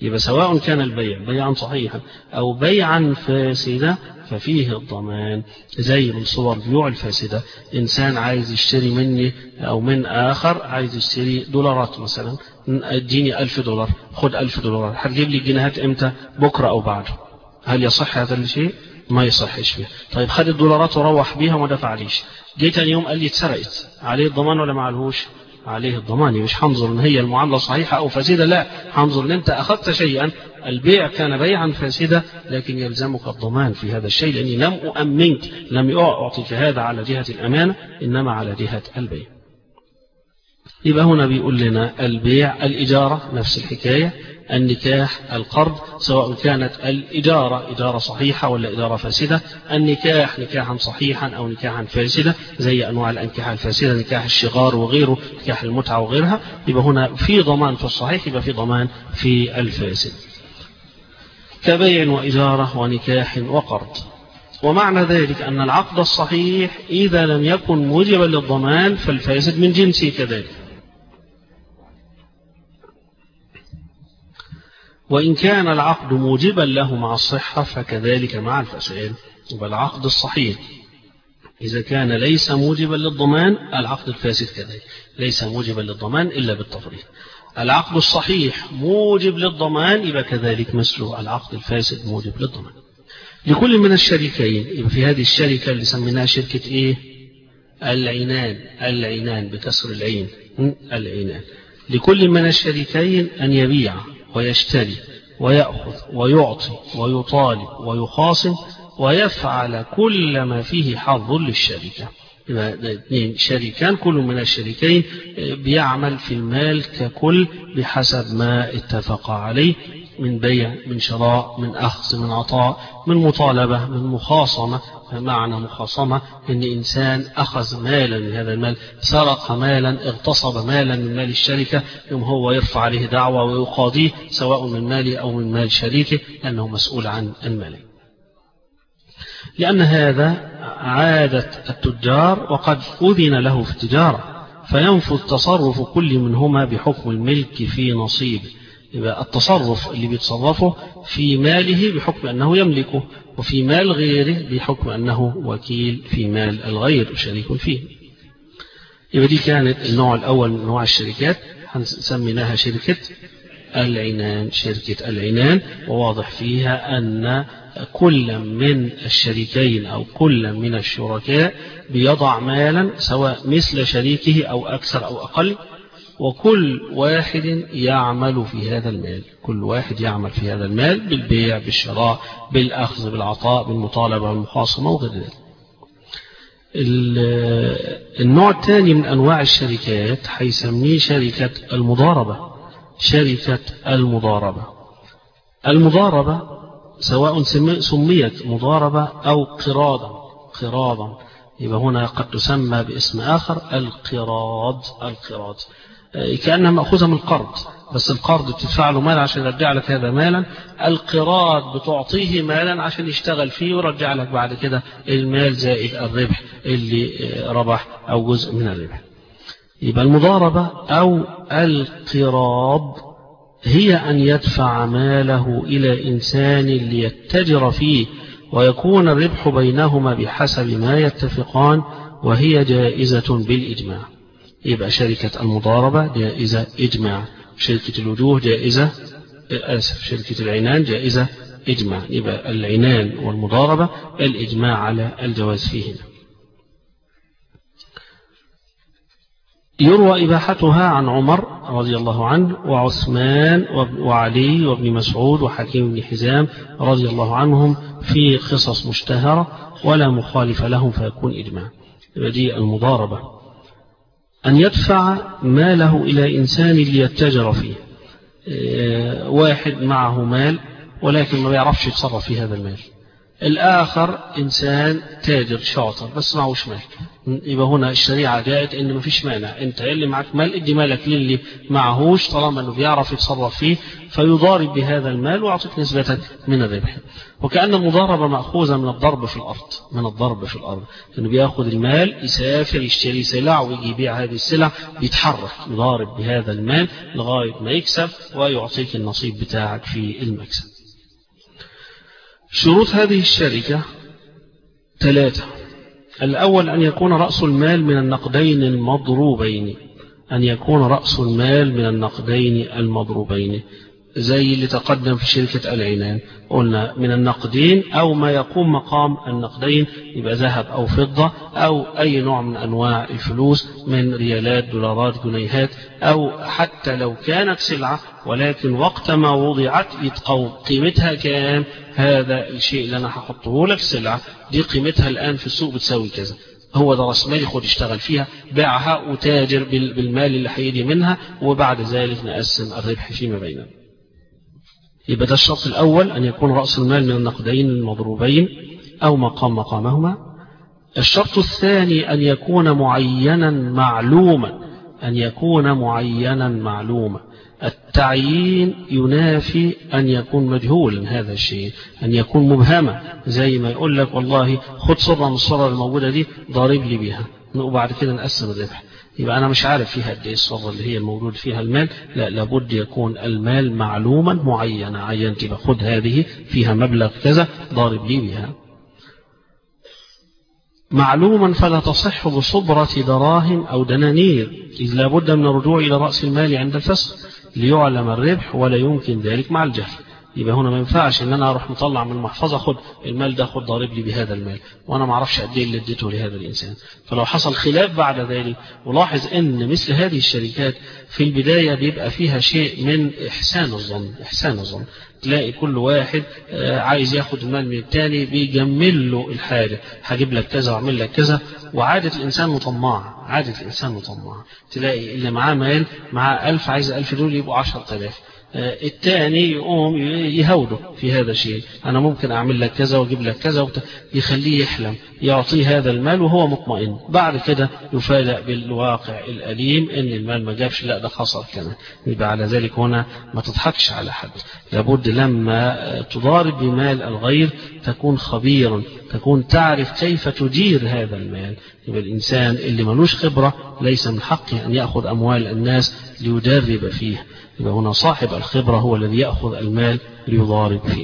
يبقى سواء كان البيع بيعا صحيحا أو بيعا فاسدا ففيه الضمان. زي من صور بيوع الفاسدة، إنسان عايز يشتري مني أو من آخر عايز يشتري دولارات مثلا، اديني ألف دولار، خد ألف دولار، هتجيب لي الجنيهات إمتى؟ بكرة أو بعده. هل يصح هذا الشيء؟ ما يصحش فيه. طيب خد الدولارات وروح بيها وما دفعليش، جيت تاني يوم قال لي اتسرقت، عليه الضمان ولا ما عليهوش؟ عليه الضمان. مش هنظر ان هي المعامله صحيحه او فاسده، لا، هنظر ان انت اخذت شيئا، البيع كان بيعا فاسدا، لكن يلزمك الضمان في هذا الشيء، لاني لم اؤمنك، لم اعطيك هذا على جهه الامانه، انما على جهه البيع. يبقى هنا بيقول لنا البيع، الإجارة نفس الحكاية، النكاح، القرض، سواء كانت الإجارة إجارة صحيحة ولا إجارة فاسدة، النكاح نكاحا صحيحا أو نكاحا فاسدا، زي أنواع الأنكحة الفاسدة، نكاح الشغار وغيره، نكاح المتعة وغيرها. يبقى هنا في ضمان في الصحيح، يبقى في ضمان في الفاسد، كبيع وإجارة ونكاح وقرض. ومعنى ذلك أن العقد الصحيح إذا لم يكن موجبا للضمان فالفاسد من جنسه كذلك. وإن كان العقد موجبا له مع الصحة فكذلك مع الفساد. يبقى العقد الصحيح إذا كان ليس موجبا للضمان، العقد الفاسد كذلك ليس موجبا للضمان إلا بالتفريط. العقد الصحيح موجب للضمان، يبقى كذلك مثل العقد الفاسد موجب للضمان. لكل من الشريكين، يبقى في هذه الشركة اللي سميناها شركة إيه؟ العنان، العنان بكسر العين، العنان. لكل من الشريكين أن يبيع ويشتري ويأخذ ويعطي ويطالب ويخاصم ويفعل كل ما فيه حظ للشركة. يبقى اثنين شريكان، كل من الشريكين بيعمل في المال ككل بحسب ما اتفق عليه، من بيع، من شراء، من أخذ، من عطاء، من مطالبة، من مخاصمة. معنى مخاصمة إن إنسان أخذ مالا من هذا المال، سرق مالا، اغتصب مالا من مال الشركة، يوم هو يرفع عليه دعوة ويقاضيه سواء من ماله أو من مال شريكه، لأنه مسؤول عن المال. لأن هذا عادة التجار وقد أذن له في التجارة، فينفذ تصرف كل منهما بحكم الملك في نصيب. يبقى التصرف اللي بيتصرفه في ماله بحكم أنه يملكه، وفي مال غيره بحكم أنه وكيل في مال الغير شريك فيه. يبقى دي كانت النوع الأول من أنواع الشركات، سميناها شركة العنان، شركة العنان. وواضح فيها أن كل من الشريكين أو كل من الشركاء بيضع مالا سواء مثل شريكه أو أكثر أو أقل، وكل واحد يعمل في هذا المال، كل واحد يعمل في هذا المال بالبيع، بالشراء، بالأخذ، بالعطاء، بالمطالبة، بالمخاصمة وغير ذلك. النوع الثاني من أنواع الشركات هيسميه شركة المضاربة. شركة المضاربة، المضاربة سواء سميت مضاربة أو قراضا، قراضا، يبقى هنا قد تسمى باسم آخر القراض. القراض كأنها مأخوذة من القرض، بس القرض بتدفع له مال عشان يرجع لك هذا مالا، القراض بتعطيه مالا عشان يشتغل فيه ويرجع لك بعد كده المال زائد الربح اللي ربح أو جزء من الربح. يبقى المضاربة أو القراض هي أن يدفع ماله إلى إنسان ليتجر فيه ويكون الربح بينهما بحسب ما يتفقان، وهي جائزة بالإجماع. يبقى شركة المضاربة جائزة إجماع، شركة الوجوه جائزة، آسف شركة العنان جائزة إجماع. يبقى العنان والمضاربة الإجماع على الجواز فيهما. يروى إباحتها عن عمر رضي الله عنه وعثمان وعلي وابن مسعود وحكيم بن حزام رضي الله عنهم في قصص مشتهرة ولا مخالف لهم فيكون إجماع. دي المضاربة، أن يدفع ماله إلى إنسان ليتجر فيه. واحد معه مال ولكن ما بيعرفش يتصرف في هذا المال، الآخر إنسان تاجر شاطر بس معهوش مال، يبقى هنا الشريعة جاءت إن مفيش مانع، أنت اللي معك مال ادي مالك للي معهوش طالما أنه بيعرف يتصرف فيه، فيضارب بهذا المال ويعطيك نسبة من الربح. وكأن المضاربة مأخوذة من الضرب في الأرض، من الضرب في الأرض، إنه بياخد المال يسافر يشتري سلع ويجي يبيع هذه السلع، بيتحرك يضارب بهذا المال لغاية ما يكسب ويعطيك النصيب بتاعك في المكسب. شروط هذه الشركة ثلاثة. الأول أن يكون رأس المال من النقدين المضروبين، أن يكون رأس المال من النقدين المضروبين زي اللي تقدم في شركة العنان، قلنا من النقدين أو ما يقوم مقام النقدين، يبقى ذهب أو فضة أو أي نوع من أنواع الفلوس من ريالات دولارات جنيهات، أو حتى لو كانت سلعة ولكن وقت ما وضعت يتقوم قيمتها كام، هذا الشيء اللي أنا هحطه لك سلعة دي قيمتها الآن في السوق بتساوي كذا، هو ده راس مالي، خد اشتغل فيها باعها وتاجر بالمال اللي هيجي منها، وبعد ذلك نقسم الربح فيما بيننا. يبقى ده الشرط الأول، أن يكون رأس المال من النقدين المضروبين أو مقام مقامهما. الشرط الثاني أن يكون معينا معلوما، أن يكون معينا معلوما. التعيين ينافي أن يكون مجهولا، هذا الشيء أن يكون مبهما، زي ما يقول لك والله خد صرة من الصرة الموجودة دي ضارب لي بيها وبعد كده نقسم الربح، يبقى أنا مش عارف فيها قد إيه الصرة اللي هي الموجود فيها المال، لا، لابد يكون المال معلوما معينا، عينت يبقى خد هذه فيها مبلغ كذا ضارب لي بها. معلوما فلا تصح بصبرة دراهم أو دنانير، إذ لابد من الرجوع إلى رأس المال عند الفسخ ليعلم الربح، ولا يمكن ذلك مع الجهل. يبقى هنا ما ينفعش ان انا اروح مطلع من المحفظه خد المال ده، خد ضارب لي بهذا المال، وانا ما اعرفش قد ايه اللي اديته لهذا الانسان. فلو حصل خلاف بعد ذلك، ولاحظ ان مثل هذه الشركات في البدايه بيبقى فيها شيء من احسان الظن، احسان الظن، تلاقي كل واحد عايز ياخد المال من الثاني بيجمل له الحاجه، هجيب لك كذا واعمل لك كذا، وعاده الانسان مطمع، عاده الانسان مطمع، تلاقي اللي معاه مال معاه ألف عايز ألف دول يبقوا عشرة آلاف، الثاني يقوم يهوده في هذا الشيء، أنا ممكن أعمل لك كذا وأجيب لك كذا، يخليه يحلم، يعطيه هذا المال وهو مطمئن، بعد كده يفاجأ بالواقع الأليم إن المال ما جابش، لا ده خسر كمان. يبقى على ذلك هنا ما تضحكش على حد، لابد لما تضارب بمال الغير تكون خبيرا، تكون تعرف كيف تدير هذا المال. يبقى الإنسان اللي ملوش خبرة ليس من حقه أن يأخذ أموال الناس ليدرب فيه، يبقى هنا صاحب الخبرة هو الذي يأخذ المال ليضارب فيه.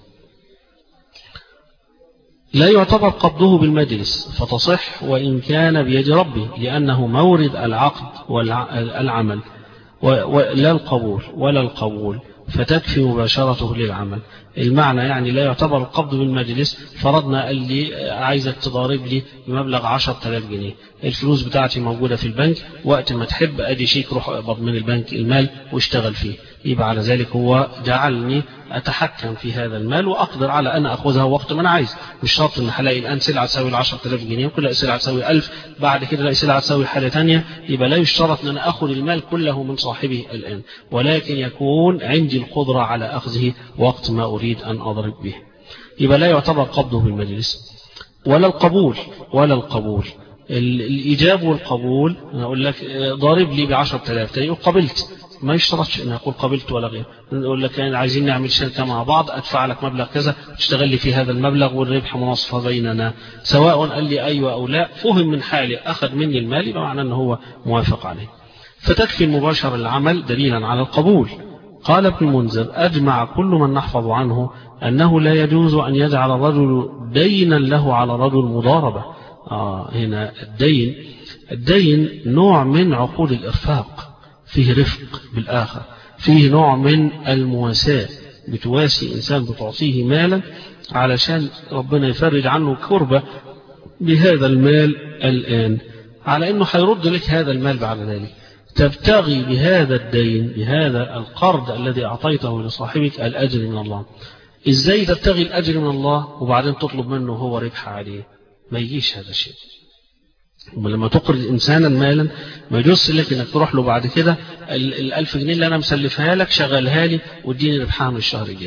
لا يعتبر قبضه بالمجلس فتصح وإن كان بيد ربه، لأنه مورد العقد والعمل، ولا القبول ولا القبول فتكفي مباشرته للعمل. المعنى يعني لا يعتبر القبض بالمجلس، فرضنا قال لي عايزك تضارب لي بمبلغ عشرة آلاف جنيه، الفلوس بتاعتي موجودة في البنك، وقت ما تحب أدي شيك روح اقبض من البنك المال واشتغل فيه، يبقى على ذلك هو جعلني أتحكم في هذا المال وأقدر على أن أخذها وقت ما أنا عايز، مش شرط أن هلاقي الآن سلعة تساوي عشرة آلاف جنيه وكل لاقي سلعة تساوي ألف، بعد كده لاقي سلعة تساوي حاجة تانية، يبقى لا يشترط أن أنا أخذ المال كله من صاحبه الآن، ولكن يكون عندي القدرة على أخذه وقت ما أريد أن أضرب به. يبقى لا يعتبر قبضه بالمجلس ولا القبول ولا القبول. الإجاب والقبول أنا أقول لك ضارب لي بعشرة آلاف، تاني قبلت، ما يشترطش أن أقول قبلت ولا غير، نقول لك يعني عايزين نعمل شركة مع بعض، أدفع لك مبلغ كذا تشتغل لي في هذا المبلغ والربح مناصفة بيننا، سواء قال لي أيوة أو لا، فهم من حالي أخذ مني المال يبقى معناه أنه هو موافق عليه، فتكفي المباشر العمل دليلا على القبول. قال ابن المنذر: أجمع كل من نحفظ عنه أنه لا يجوز أن يجعل الرجل دينا له على رجل مضاربة. آه هنا الدين، الدين نوع من عقود الإرفاق، فيه رفق بالآخر، فيه نوع من المواساة، بتواسي إنسان بتعطيه مالا علشان ربنا يفرج عنه كربة بهذا المال الآن، على أنه حيرد لك هذا المال بعد ذلك، تبتغي بهذا الدين بهذا القرض الذي أعطيته لصاحبك الأجر من الله. إزاي تبتغي الأجر من الله وبعدين تطلب منه هو ربح عليه؟ ما يجيش هذا الشيء. ولما تقرض إنسانا مالا ما يجوز لك أنك تروح له بعد كده الألف جنيه اللي أنا مسلفها لك شغلها لي واديني ربحها من الشهر الجاي،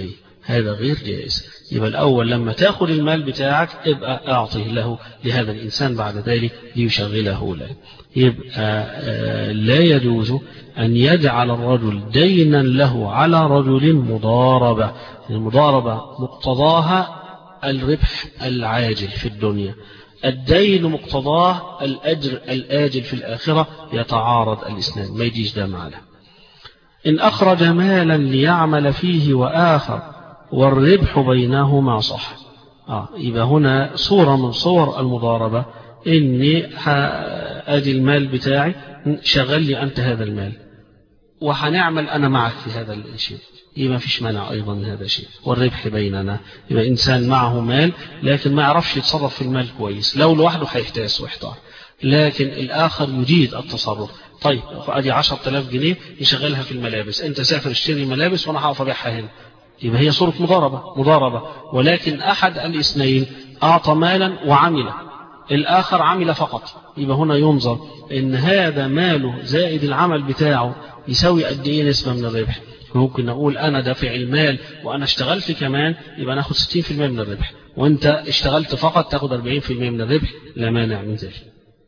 هذا غير جائز. يبقى الأول لما تأخذ المال بتاعك ابقى أعطيه له لهذا الإنسان بعد ذلك ليشغله له. يبقى لا يجوز أن يجعل الرجل دينا له على رجل مضاربة. المضاربة مقتضاها الربح العاجل في الدنيا، الدين مقتضاه الأجر الآجل في الآخرة، يتعارض الاثنان ما يجيش ده معنا. إن أخرج مالا ليعمل فيه وآخر والربح بينهما صح. آه يبقى هنا صورة من صور المضاربة، إني أدي المال بتاعي شغل لي أنت هذا المال وحنعمل أنا معك في هذا الشيء، يبقى فيش مانع أيضا من هذا الشيء. والربح بيننا، يبقى إنسان معه مال لكن ما يعرفش يتصرف في المال كويس، لو لوحده هيحتاس ويحتار، لكن الآخر يجيد التصرف. طيب أدي عشرة آلاف جنيه يشغلها في الملابس، أنت سافر اشتري ملابس وأنا هقف أبيعها هنا، يبقى هي صورة مضاربة مضاربة ولكن أحد الاثنين أعطى مالا وعمل، الآخر عمل فقط. يبقى هنا ينظر إن هذا ماله زائد العمل بتاعه يساوي قد إيه نسبة من الربح. ممكن نقول أنا دافع المال وأنا اشتغلت كمان، يبقى ناخد ستين بالمئة من الربح، وأنت اشتغلت فقط تاخد أربعين بالمئة من الربح، لا مانع من ذلك.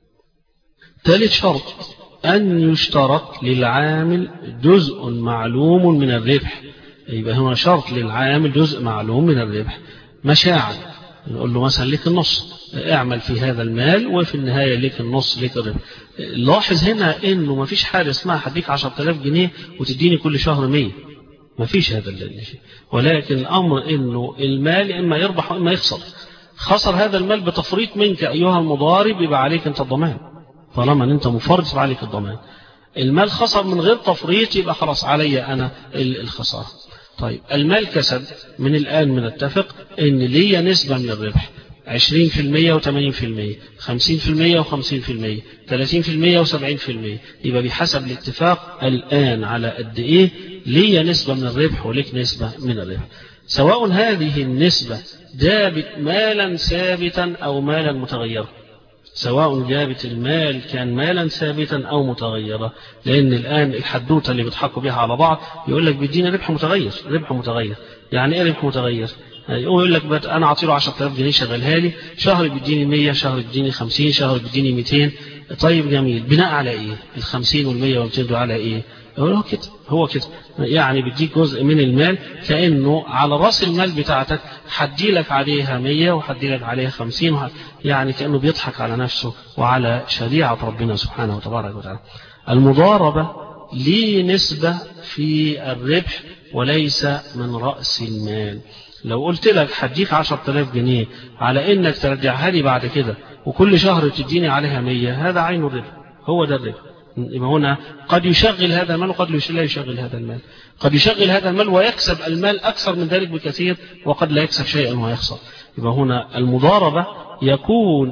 ثالث شرط أن يشترط للعامل جزء معلوم من الربح. يبقى هنا شرط للعامل جزء معلوم من الربح مشاعا، نقول له مثلا لك النص، اعمل في هذا المال وفي النهاية لك النص لك الربح. لاحظ هنا انه ما فيش حاجة اسمها هديك عشرة آلاف جنيه وتديني كل شهر مية، ما فيش هذا الشيء، ولكن الامر انه المال اما يربح واما يخسر. خسر هذا المال بتفريط منك ايها المضارب يبقى عليك انت الضمان، طالما ان انت مفرط يبقى عليك الضمان. المال خسر من غير تفريط يبقى خلاص علي انا الخسارة. طيب المال كسب، من الآن بنتفق إن ليا نسبة من الربح عشرين بالمئة وثمانين بالمئة، خمسين بالمئة وخمسين بالمئة، ثلاثين بالمئة وسبعين بالمئة، يبقى بحسب الاتفاق الآن على قد إيه ليا نسبة من الربح وليك نسبة من الربح، سواء هذه النسبة جابت مالا ثابتا أو مالا متغيرا، سواء جابت المال كان مالا ثابتا أو متغيرا. لأن الآن الحدوتة اللي بيضحكوا بها على بعض يقول لك بيدينا ربح متغير. ربح متغير يعني إيه ربح متغير؟ يقول لك أنا أعطيله عشرة آلاف جنيه شغلها لي، شهر بيديني مية، شهر بيديني خمسين، شهر بيديني مئتين. طيب جميل، بناء على إيه؟ الخمسين والمية والمئتين دول على إيه؟ هو كده هو كده يعني بيديك جزء من المال كأنه على رأس المال بتاعتك حدي لك عليها مية وحدي لك عليها خمسين، يعني كأنه بيضحك على نفسه وعلى شريعة ربنا سبحانه وتبارك وتعالى. المضاربة ليه نسبة في الربح وليس من رأس المال. لو قلت لك حديك عشرة آلاف جنيه على إنك ترجعها لي بعد كده وكل شهر تديني عليها مية، هذا عين الربح، هو ده الربح. يبقى هنا قد يشغل هذا المال وقد لا يشغل هذا المال، قد يشغل هذا المال ويكسب المال أكثر من ذلك بكثير وقد لا يكسب شيئا ويخسر. يبقى هنا المضاربة يكون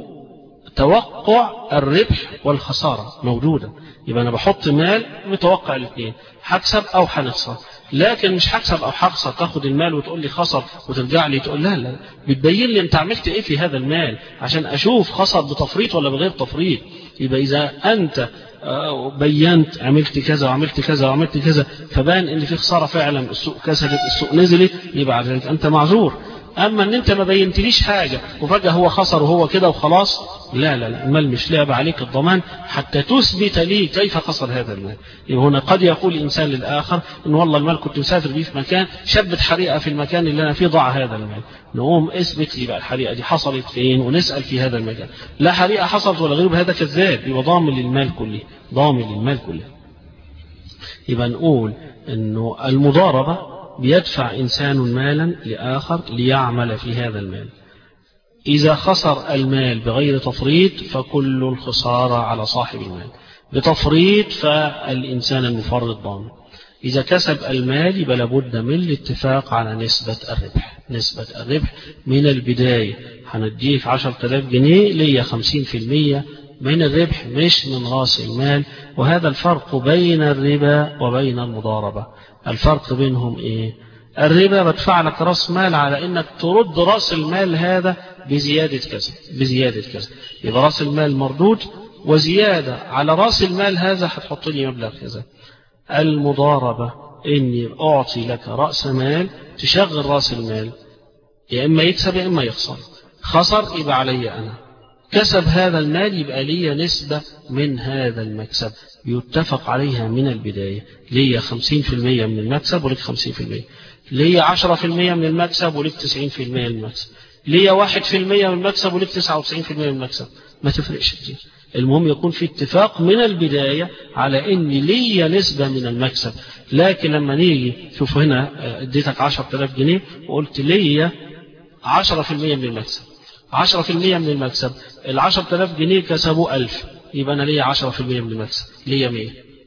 توقع الربح والخسارة موجودة، يبقى أنا بحط مال متوقع الاثنين، هكسب أو هنخسر، لكن مش هكسب أو هخسر تاخد المال وتقول لي خسر وترجع لي تقول لا لا، بتبين لي أنت عملت إيه في هذا المال عشان أشوف خسر بتفريط ولا بغير تفريط. يبقى إذا أنت بينت عملت كذا وعملت كذا وعملت كذا فبان ان في خساره فعلا، السوق كسبت السوق نزلت، يبقى على ذلك انت معذور. اما ان انت ما بينتليش حاجه وفجاه هو خسر وهو كده وخلاص، لا لا لا، المال مش لعب عليك الضمان حتى تثبت لي كيف خسر هذا المال. يبقى هنا قد يقول الانسان للاخر ان والله المال كنت مسافر بيه في مكان، شبت حريقه في المكان اللي انا فيه ضاع هذا المال، نقوم اثبت لي بقى الحريقه دي حصلت فين ونسال في هذا المكان، لا حريقه حصلت ولا غيره، هذا كذاب، يبقى ضامن للمال كله، ضامن للمال كله. يبقى نقول انه المضاربة بيدفع انسان مالا لاخر ليعمل في هذا المال، اذا خسر المال بغير تفريط فكل الخسارة على صاحب المال، بتفريط فالانسان المفرط ضامن. اذا كسب المال يبقى لابد من الاتفاق على نسبة الربح، نسبة الربح من البداية، هنديك عشرة آلاف جنيه ليا خمسين بالمئة من الربح مش من راس المال. وهذا الفرق بين الربا وبين المضاربة. الفرق بينهم ايه؟ الربا بدفع لك راس مال على انك ترد راس المال هذا بزيادة كذا بزيادة كذا، يبقى راس المال مردود وزيادة على راس المال هذا هتحط لي مبلغ كذا. المضاربة إني أعطي لك رأس مال تشغل رأس المال، يا إما يكسب يا إما يخسر. خسر يبقى علي أنا، كسب هذا المال يبقى لي نسبة من هذا المكسب يتفق عليها من البداية. لي خمسين في المية من المكسب ولك خمسين في المية، لي عشرة في المية من المكسب ولك تسعين في المية من المكسب، لي واحد في المية من المكسب ولك تسعة وتسعين في المية من المكسب، ما تفرقش كتير. المهم يكون في اتفاق من البداية على ان لي نسبة من المكسب. لكن لما نيجي شوف هنا اديتك عشرة آلاف جنيه وقلت لي عشرة في المية من المكسب، عشرة في المية من المكسب، العشرة آلاف جنيه كسبوا ألف، يبقى أنا ليا عشرة في المية من المكسب، ليا مية.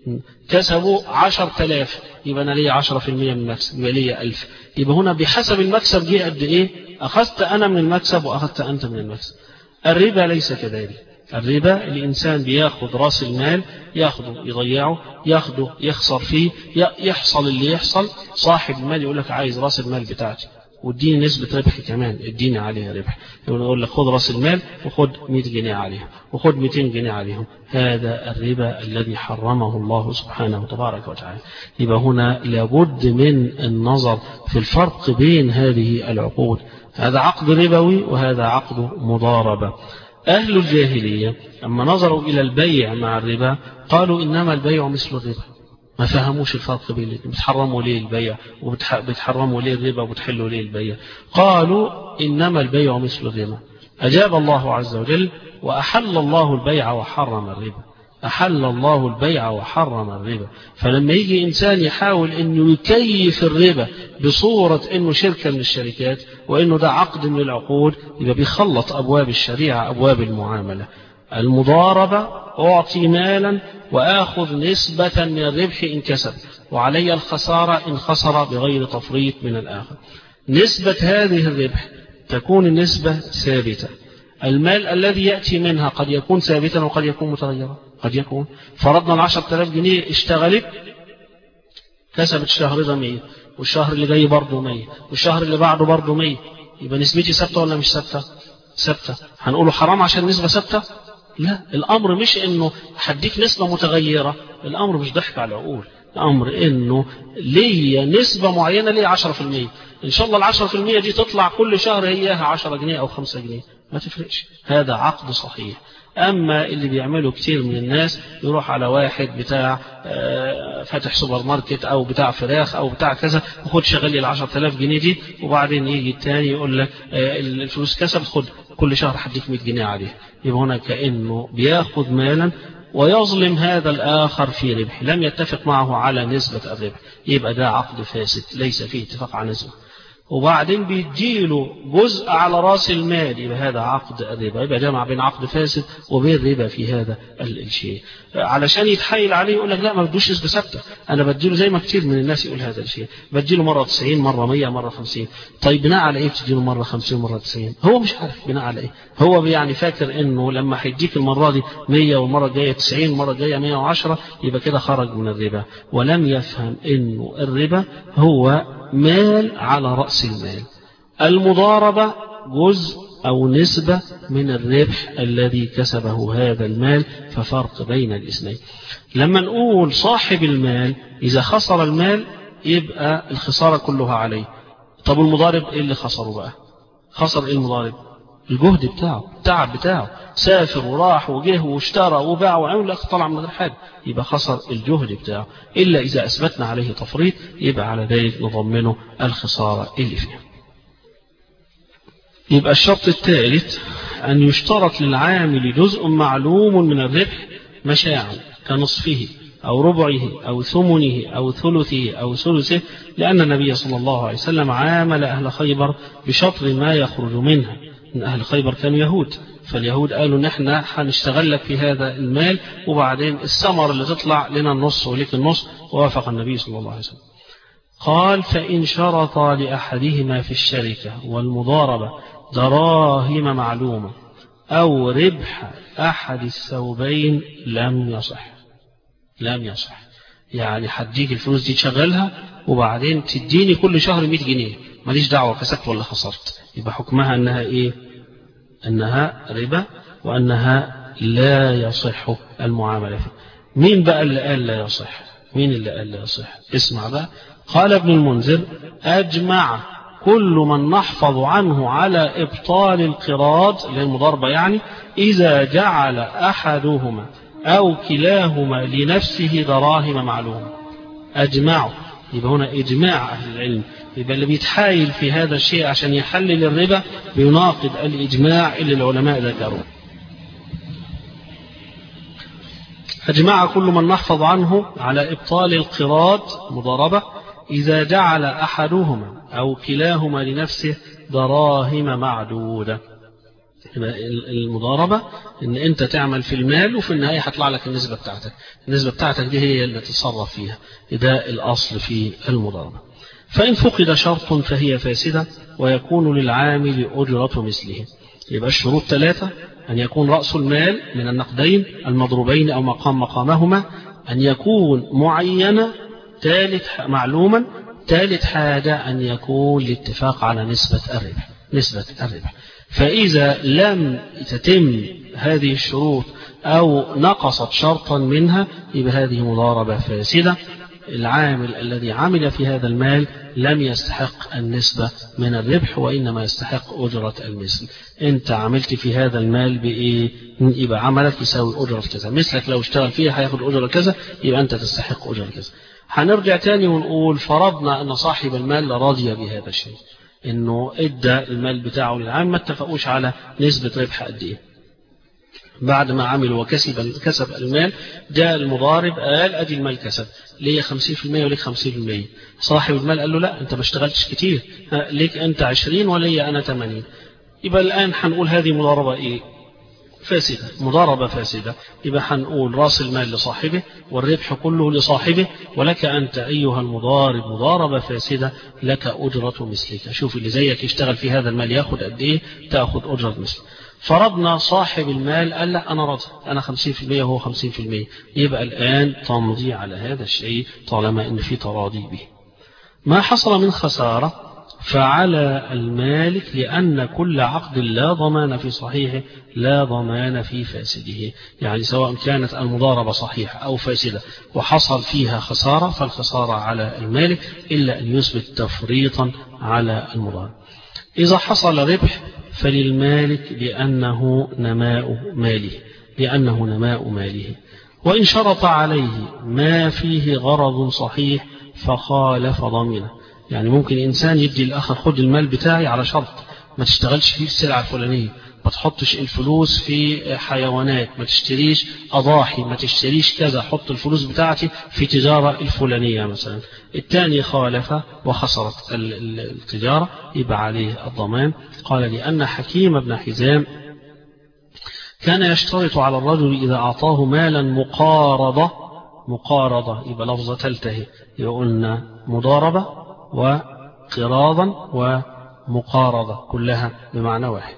كسبوا عشرة آلاف، يبقى أنا ليا عشرة في المية من المكسب، يبقى ليا ألف. يبقى هنا بحسب المكسب جه قد إيه، أخذت أنا من المكسب وأخذت أنت من المكسب. الربا ليس كذلك. الربا الإنسان بياخد رأس المال، ياخده يضيعه، ياخده يخسر فيه، يحصل اللي يحصل. صاحب المال يقول لك عايز رأس المال بتاعتي واديني نسبة ربح كمان، اديني عليها ربح. يقول لك خد راس المال وخد مئة جنيه عليها وخد مئتين جنيه عليهم. هذا الربا الذي حرمه الله سبحانه تبارك وتعالى. يبقى هنا لابد من النظر في الفرق بين هذه العقود. هذا عقد ربوي وهذا عقد مضاربة. أهل الجاهلية أما نظروا إلى البيع مع الربا قالوا إنما البيع مثل الربا، ما فهموش الفرق بين الاثنين. بتحرموا ليه البيع وبتحرموا ليه الربا وبتحلوا ليه البيع؟ قالوا إنما البيع مثل الربا. أجاب الله عز وجل وأحل الله البيع وحرم الربا. أحل الله البيع وحرم الربا. فلما يجي إنسان يحاول أنه يكيف الربا بصورة أنه شركة من الشركات وأنه ده عقد من العقود، يبقى بيخلط أبواب الشريعة أبواب المعاملة. المضاربة أعطي مالا وآخذ نسبة من الربح إن كسب، وعلي الخسارة إن خسر بغير تفريط من الآخر. نسبة هذه الربح تكون النسبة ثابتة. المال الذي يأتي منها قد يكون ثابتا وقد يكون متغيرا. قد يكون فرضنا العشرة آلاف جنيه اشتغلت كسبت الشهر ده مية، والشهر اللي جاي برضه مية، والشهر اللي بعده برضه مية، يبقى نسبتي ثابتة ولا مش ثابتة؟ ثابتة. هنقوله حرام عشان نسبة ثابتة؟ لا، الأمر مش إنه هديك نسبة متغيرة، الأمر مش ضحك على العقول، الأمر إنه ليا نسبة معينة ليا عشرة في المية، إن شاء الله العشرة في المية دي تطلع كل شهر هيها عشرة جنيه أو خمسة جنيه، ما تفرقش. هذا عقد صحيح. أما اللي بيعمله كتير من الناس يروح على واحد بتاع فاتح سوبر ماركت أو بتاع فراخ أو بتاع كذا وخد شغل لي العشرة آلاف جنيه دي، وبعدين يجي التاني يقول لك الفلوس كسب خد كل شهر هديك مئة جنيه عليه. يبقى هنا كأنه بياخد مالا ويظلم هذا الآخر في ربح، لم يتفق معه على نسبة الربح، يبقى ده عقد فاسد ليس فيه اتفاق على نسبة. وبعدين بيديله جزء على راس المال، يبقى هذا عقد الربا. يبقى جمع بين عقد فاسد وبين ربا في هذا الشيء. علشان يتحايل عليه يقول لك لا ما بدوش نسبة ثابتة، انا بديله زي ما كتير من الناس يقول هذا الشيء، بديله مرة تسعين مرة مية مرة خمسين. طيب بناء على ايه بتديله مرة خمسين مرة تسعين؟ هو مش عارف بناء على ايه. هو يعني فاكر انه لما هيديك المرة دي مية والمرة الجاية تسعين والمرة الجاية مية وعشرة يبقى كده خرج من الربا، ولم يفهم انه الربا هو مال على رأس المال. المضاربة جزء أو نسبة من الربح الذي كسبه هذا المال، ففرق بين الاثنين. لما نقول صاحب المال إذا خسر المال يبقى الخسارة كلها عليه. طب المضارب إيه اللي خسره بقى؟ خسر إيه المضارب؟ الجهد بتاعه، التعب بتاعه، سافر وراح وجه واشترى وباع وعمل لك طلع من غير حاجة، يبقى خسر الجهد بتاعه. إلا إذا أثبتنا عليه تفريط يبقى على ذلك نضمنه الخسارة اللي فيها. يبقى الشرط الثالث أن يشترط للعامل جزء معلوم من الربح مشاعا كنصفه أو ربعه أو ثمنه أو ثلثه أو ثلثه، لأن النبي صلى الله عليه وسلم عامل أهل خيبر بشطر ما يخرج منها. من أهل خيبر كانوا يهود، فاليهود قالوا نحن هنشتغل لك في هذا المال وبعدين الثمر اللي تطلع لنا النص وليك النص، ووافق النبي صلى الله عليه وسلم. قال فإن شرط لأحدهما في الشركة والمضاربة دراهم معلومة أو ربح أحد الثوبين لم يصح. لم يصح يعني هديك الفلوس دي تشغلها وبعدين تديني كل شهر مئة جنيه، ماليش دعوة كسبت ولا خسرت، يبقى حكمها أنها إيه؟ أنها ربا وأنها لا يصح المعاملة فيه. مين بقى اللي قال لا يصح؟ مين اللي قال لا يصح؟ اسمع بقى. قال ابن المنذر أجمع كل من نحفظ عنه على إبطال القراض اللي هي المضاربة يعني إذا جعل أحدهما أو كلاهما لنفسه دراهم معلومة. أجمعوا، يبقى هنا إجماع أهل العلم، يبقى اللي بيتحايل في هذا الشيء عشان يحلل الربا بيناقض الإجماع اللي العلماء ذكروه. أجمع كل من نحفظ عنه على إبطال القراض مضاربة إذا جعل أحدهما أو كلاهما لنفسه دراهم معدودة. المضاربة إن أنت تعمل في المال وفي النهاية هتطلع لك النسبة بتاعتك، النسبة بتاعتك دي هي اللي تتصرف فيها، ده الأصل في المضاربة. فإن فقد شرط فهي فاسدة ويكون للعامل أجرة مثله. يبقى الشروط ثلاثة: أن يكون رأس المال من النقدين المضروبين أو مقام مقامهما، أن يكون معينا، ثالث معلوما، ثالث حاجة أن يكون الاتفاق على نسبة الربح نسبة الربح. فإذا لم تتم هذه الشروط أو نقصت شرطا منها يبقى هذه مضاربة فاسدة. العامل الذي عمل في هذا المال لم يستحق النسبة من الربح وإنما يستحق أجرة المثل. أنت عملت في هذا المال بإيه؟ يبقى عملك يساوي أجرة كذا، مثلك لو اشتغل فيها هياخد أجرة كذا، يبقى أنت تستحق أجرة كذا. هنرجع تاني ونقول فرضنا أن صاحب المال راضي بهذا الشيء، إنه إدى المال بتاعه للعام، ما اتفقوش على نسبة ربح قد إيه. بعد ما عمل وكسب كسب المال جاء المضارب قال أدي المال كسب، ليه خمسين في المية وليك خمسين في المية. صاحب المال قال له لا أنت ما اشتغلتش كتير، ليك أنت عشرين ولي أنا ثمانين. يبقى الآن هنقول هذه مضاربة إيه؟ فاسدة، مضاربة فاسدة. يبقى هنقول رأس المال لصاحبه والربح كله لصاحبه، ولك أنت أيها المضارب مضاربة فاسدة، لك أجرة مثلك. شوف اللي زيك يشتغل في هذا المال ياخد قد إيه، تأخذ أجرة مثله. فرضنا صاحب المال قال لا أنا راضي، أنا خمسين في المية وهو خمسين في المية، يبقى الآن تمضي على هذا الشيء طالما إن في تراضي به. ما حصل من خسارة فعلى المالك، لأن كل عقد لا ضمان في صحيحه لا ضمان في فاسده. يعني سواء كانت المضاربة صحيحة أو فاسدة وحصل فيها خسارة فالخسارة على المالك إلا أن يثبت تفريطا على المضارب. إذا حصل ربح فللمالك لأنه نماء ماله لأنه نماء ماله وإن شرط عليه ما فيه غرض صحيح فخالف ضمنه. يعني ممكن إنسان يدي الآخر خد المال بتاعي على شرط ما تشتغلش فيه السلعة الفلانية، ما تحطش الفلوس في حيوانات، ما تشتريش أضاحي، ما تشتريش كذا، حط الفلوس بتاعتي في تجارة الفلانية مثلا. الثاني خالف وخسرت التجارة يبقى عليه الضمان. قال لأن حكيم بن حزام كان يشترط على الرجل إذا أعطاه مالا مقارضة مقارضة يبقى لفظة تلتهي، يقولنا مضاربة وقراضا ومقارضة كلها بمعنى واحد،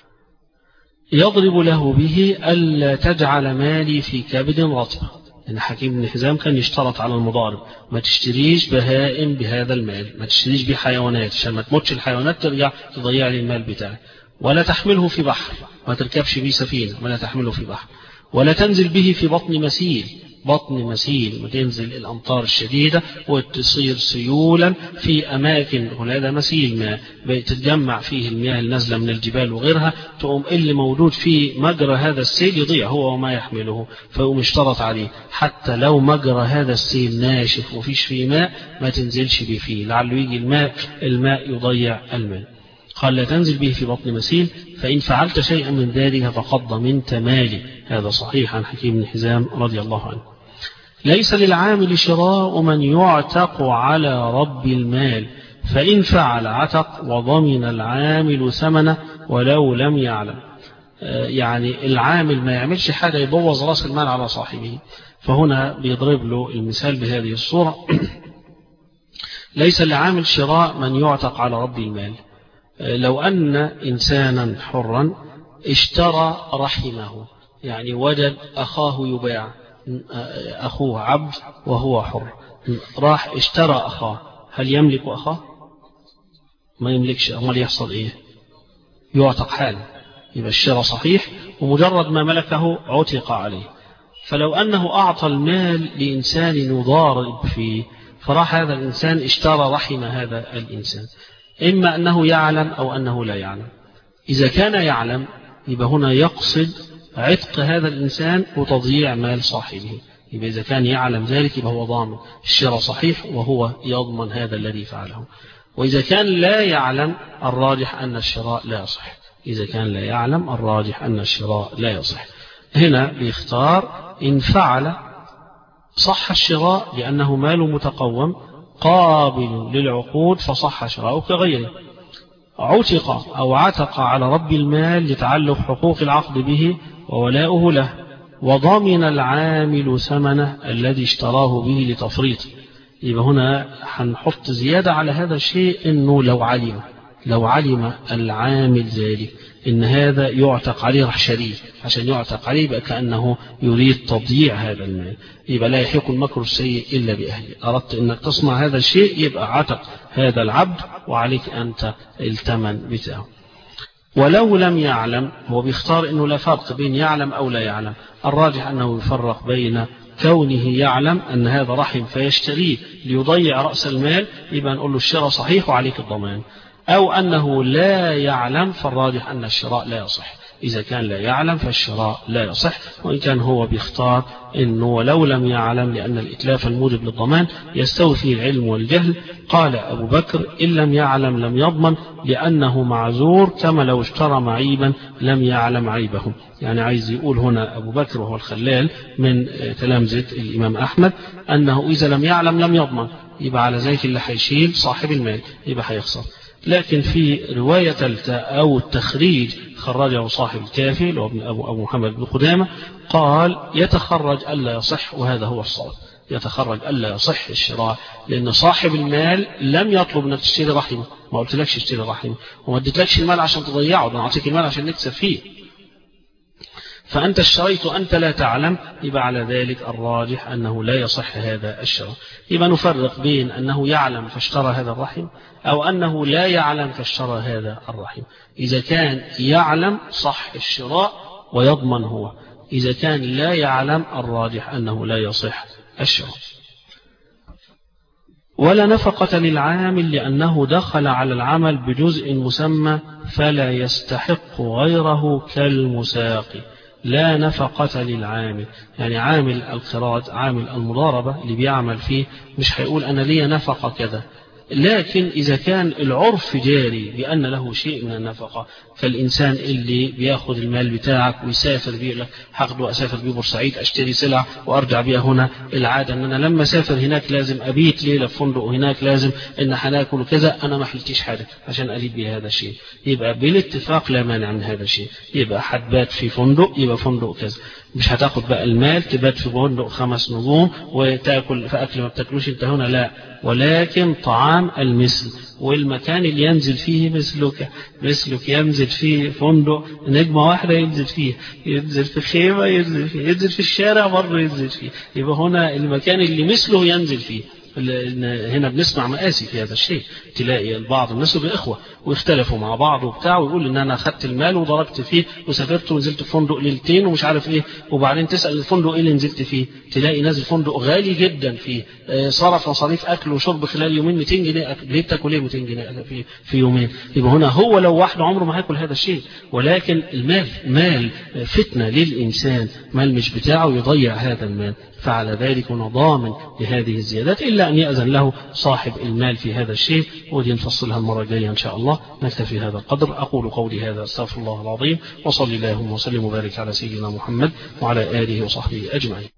يضرب له به ألا تجعل مالي في كبد رطبة. إن حكيم بن حزام كان يشترط على المضارب ما تشتريش بهائم بهذا المال، ما تشتريش به حيوانات عشان ما تموتش الحيوانات ترجع تضيع لي المال بتاعي، ولا تحمله في بحر، ما تركبش به سفينة ولا تحمله في بحر، ولا تنزل به في بطن مسيل بطن مسيل وتنزل الأمطار الشديدة وتصير سيولا في أماكن هذا مسيل ما بتتجمع فيه المياه النازلة من الجبال وغيرها، تقوم اللي موجود في مجرى هذا السيل يضيع هو وما يحمله. فهو اشترط عليه حتى لو مجرى هذا السيل ناشف وفيش فيه ماء ما تنزلش به فيه، لعله يجي الماء الماء يضيع الماء. قال لا تنزل به في بطن مسيل، فإن فعلت شيئا من ذلك فقد ضمنت مالي. هذا صحيح عن حكيم بن حزام رضي الله عنه. ليس للعامل شراء من يعتق على رب المال، فإن فعل عتق وضمن العامل ثمنه ولو لم يعلم. يعني العامل ما يعملش حاجة يبوظ رأس المال على صاحبه. فهنا بيضرب له المثال بهذه الصورة. ليس للعامل شراء من يعتق على رب المال. لو أن إنسانا حرا اشترى رحمه، يعني وجد أخاه يباع، أخوه عبد وهو حر، راح اشترى أخاه، هل يملك أخاه؟ ما يملكش. أمال يحصل إيه؟ يعتق حاله. يبقى الشراء صحيح ومجرد ما ملكه عتق عليه. فلو أنه أعطى المال لإنسان يضارب فيه، فراح هذا الإنسان اشترى رحم هذا الإنسان، إما أنه يعلم أو أنه لا يعلم. إذا كان يعلم يبقى هنا يقصد عتق هذا الإنسان وتضييع مال صاحبه، يبقى إذا كان يعلم ذلك يبقى هو ضامن، الشراء صحيح وهو يضمن هذا الذي فعله. وإذا كان لا يعلم الراجح أن الشراء لا يصح، إذا كان لا يعلم الراجح أن الشراء لا يصح. هنا بيختار إن فعل صح الشراء لأنه مال متقوم قابل للعقود فصح شراءه كغيره. عتق أو عتق على رب المال لتعلق حقوق العقد به وولاؤه له، وضمن العامل ثمنه الذي اشتراه به لتفريطه. يبقى هنا هنحط زيادة على هذا الشيء، إنه لو علم لو علم العامل ذلك إن هذا يعتق عليه راح شريه، عشان يعتق عليه يبقى كأنه يريد تضييع هذا المال، يبقى لا يحيق المكر السيء إلا بأهله. أردت أنك تصنع هذا الشيء يبقى عتق هذا العبد وعليك أنت الثمن بتاعه. ولو لم يعلم، هو بيختار أنه لا فرق بين يعلم أو لا يعلم، الراجح أنه يفرق بين كونه يعلم أن هذا رحم فيشتريه ليضيع رأس المال، يبقى نقول له الشراء صحيح وعليك الضمان، أو أنه لا يعلم فالراجح أن الشراء لا يصح. إذا كان لا يعلم فالشراء لا يصح، وإن كان هو بيختار إنه ولو لم يعلم لأن الإتلاف الموجب للضمان يستوي فيه العلم والجهل. قال أبو بكر إن لم يعلم لم يضمن لأنه معذور، كما لو اشترى معيبا لم يعلم عيبه. يعني عايز يقول هنا أبو بكر وهو الخلال من تلامذة الإمام أحمد أنه إذا لم يعلم لم يضمن، يبقى على ذلك اللي هيشيل صاحب المال يبقى هيخسر. لكن في رواية ثالثة أو التخريج خرجه صاحب الكافي اللي هو ابن أبو, أبو محمد بن خدامة، قال يتخرج ألا يصح، وهذا هو الصواب، يتخرج ألا يصح الشراء، لأن صاحب المال لم يطلب أنك تشتري رحمه، ما قلتلكش اشتري رحمه وما اديتلكش المال عشان تضيعه، ده أعطيك المال عشان نكسب فيه، فأنت اشتريت وأنت لا تعلم، يبقى على ذلك الراجح أنه لا يصح هذا الشراء. يبقى نفرق بين أنه يعلم فاشترى هذا الرحم أو أنه لا يعلم فاشترى هذا الرحم. إذا كان يعلم صح الشراء ويضمن هو، إذا كان لا يعلم الراجح أنه لا يصح الشراء. ولا نفقة للعامل لأنه دخل على العمل بجزء مسمى فلا يستحق غيره كالمساق. لا نفقة للعامل، يعني عامل القراض عامل المضاربة اللي بيعمل فيه مش هيقول أنا لي نفقة كذا، لكن إذا كان العرف جاري بأن له شيء من النفقة، فالإنسان اللي بياخد المال بتاعك ويسافر بيه لك هاخده وأسافر بيه بورسعيد أشتري سلع وأرجع بيها هنا، العادة أن أنا لما أسافر هناك لازم أبيت ليلة في فندق وهناك لازم أن هناكل وكذا، أنا ما حلتيش حاجة عشان أريد بيه هذا الشيء، يبقى بالاتفاق لا مانع من هذا الشيء، يبقى هتبات في فندق يبقى فندق كذا، مش هتاخد بقى المال تبات في فندق خمس نجوم وتاكل في أكل ما بتاكلوش أنت هنا، لا، ولكن طعام المثل والمكان اللي ينزل فيه مثلك مثلك ينزل فيه فندق نجمة واحدة ينزل فيه، ينزل في خيمة ينزل فيه، ينزل في الشارع برضه ينزل فيه، يبقى هنا المكان اللي مثله ينزل فيه. هنا بنسمع مآسي في هذا الشيء، تلاقي البعض الناس بإخوة ويختلفوا مع بعض وبتاع ويقول ان انا اخذت المال وضربت فيه وسافرت ونزلت في فندق ليلتين ومش عارف ايه، وبعدين تسأل الفندق ايه اللي نزلت فيه، تلاقي نازل فندق غالي جدا فيه صرف مصاريف اكل وشرب خلال يومين مئتين جنيه، ليه بتاكل ايه مئتين جنيه في في يومين؟ يبقى هنا هو لو واحد عمره ما هياكل هذا الشيء، ولكن المال مال فتنة للإنسان، مال مش بتاعه يضيع هذا المال، فعلى ذلك هو ضامن لهذه الزيادات إلا أن يأذن له صاحب المال في هذا الشيء، ودي نفصلها المرة الجاية إن شاء الله. نكتفي هذا القدر، أقول قولي هذا أستغفر الله العظيم، وصلي اللهم وسلم وبارك على سيدنا محمد وعلى آله وصحبه أجمعين.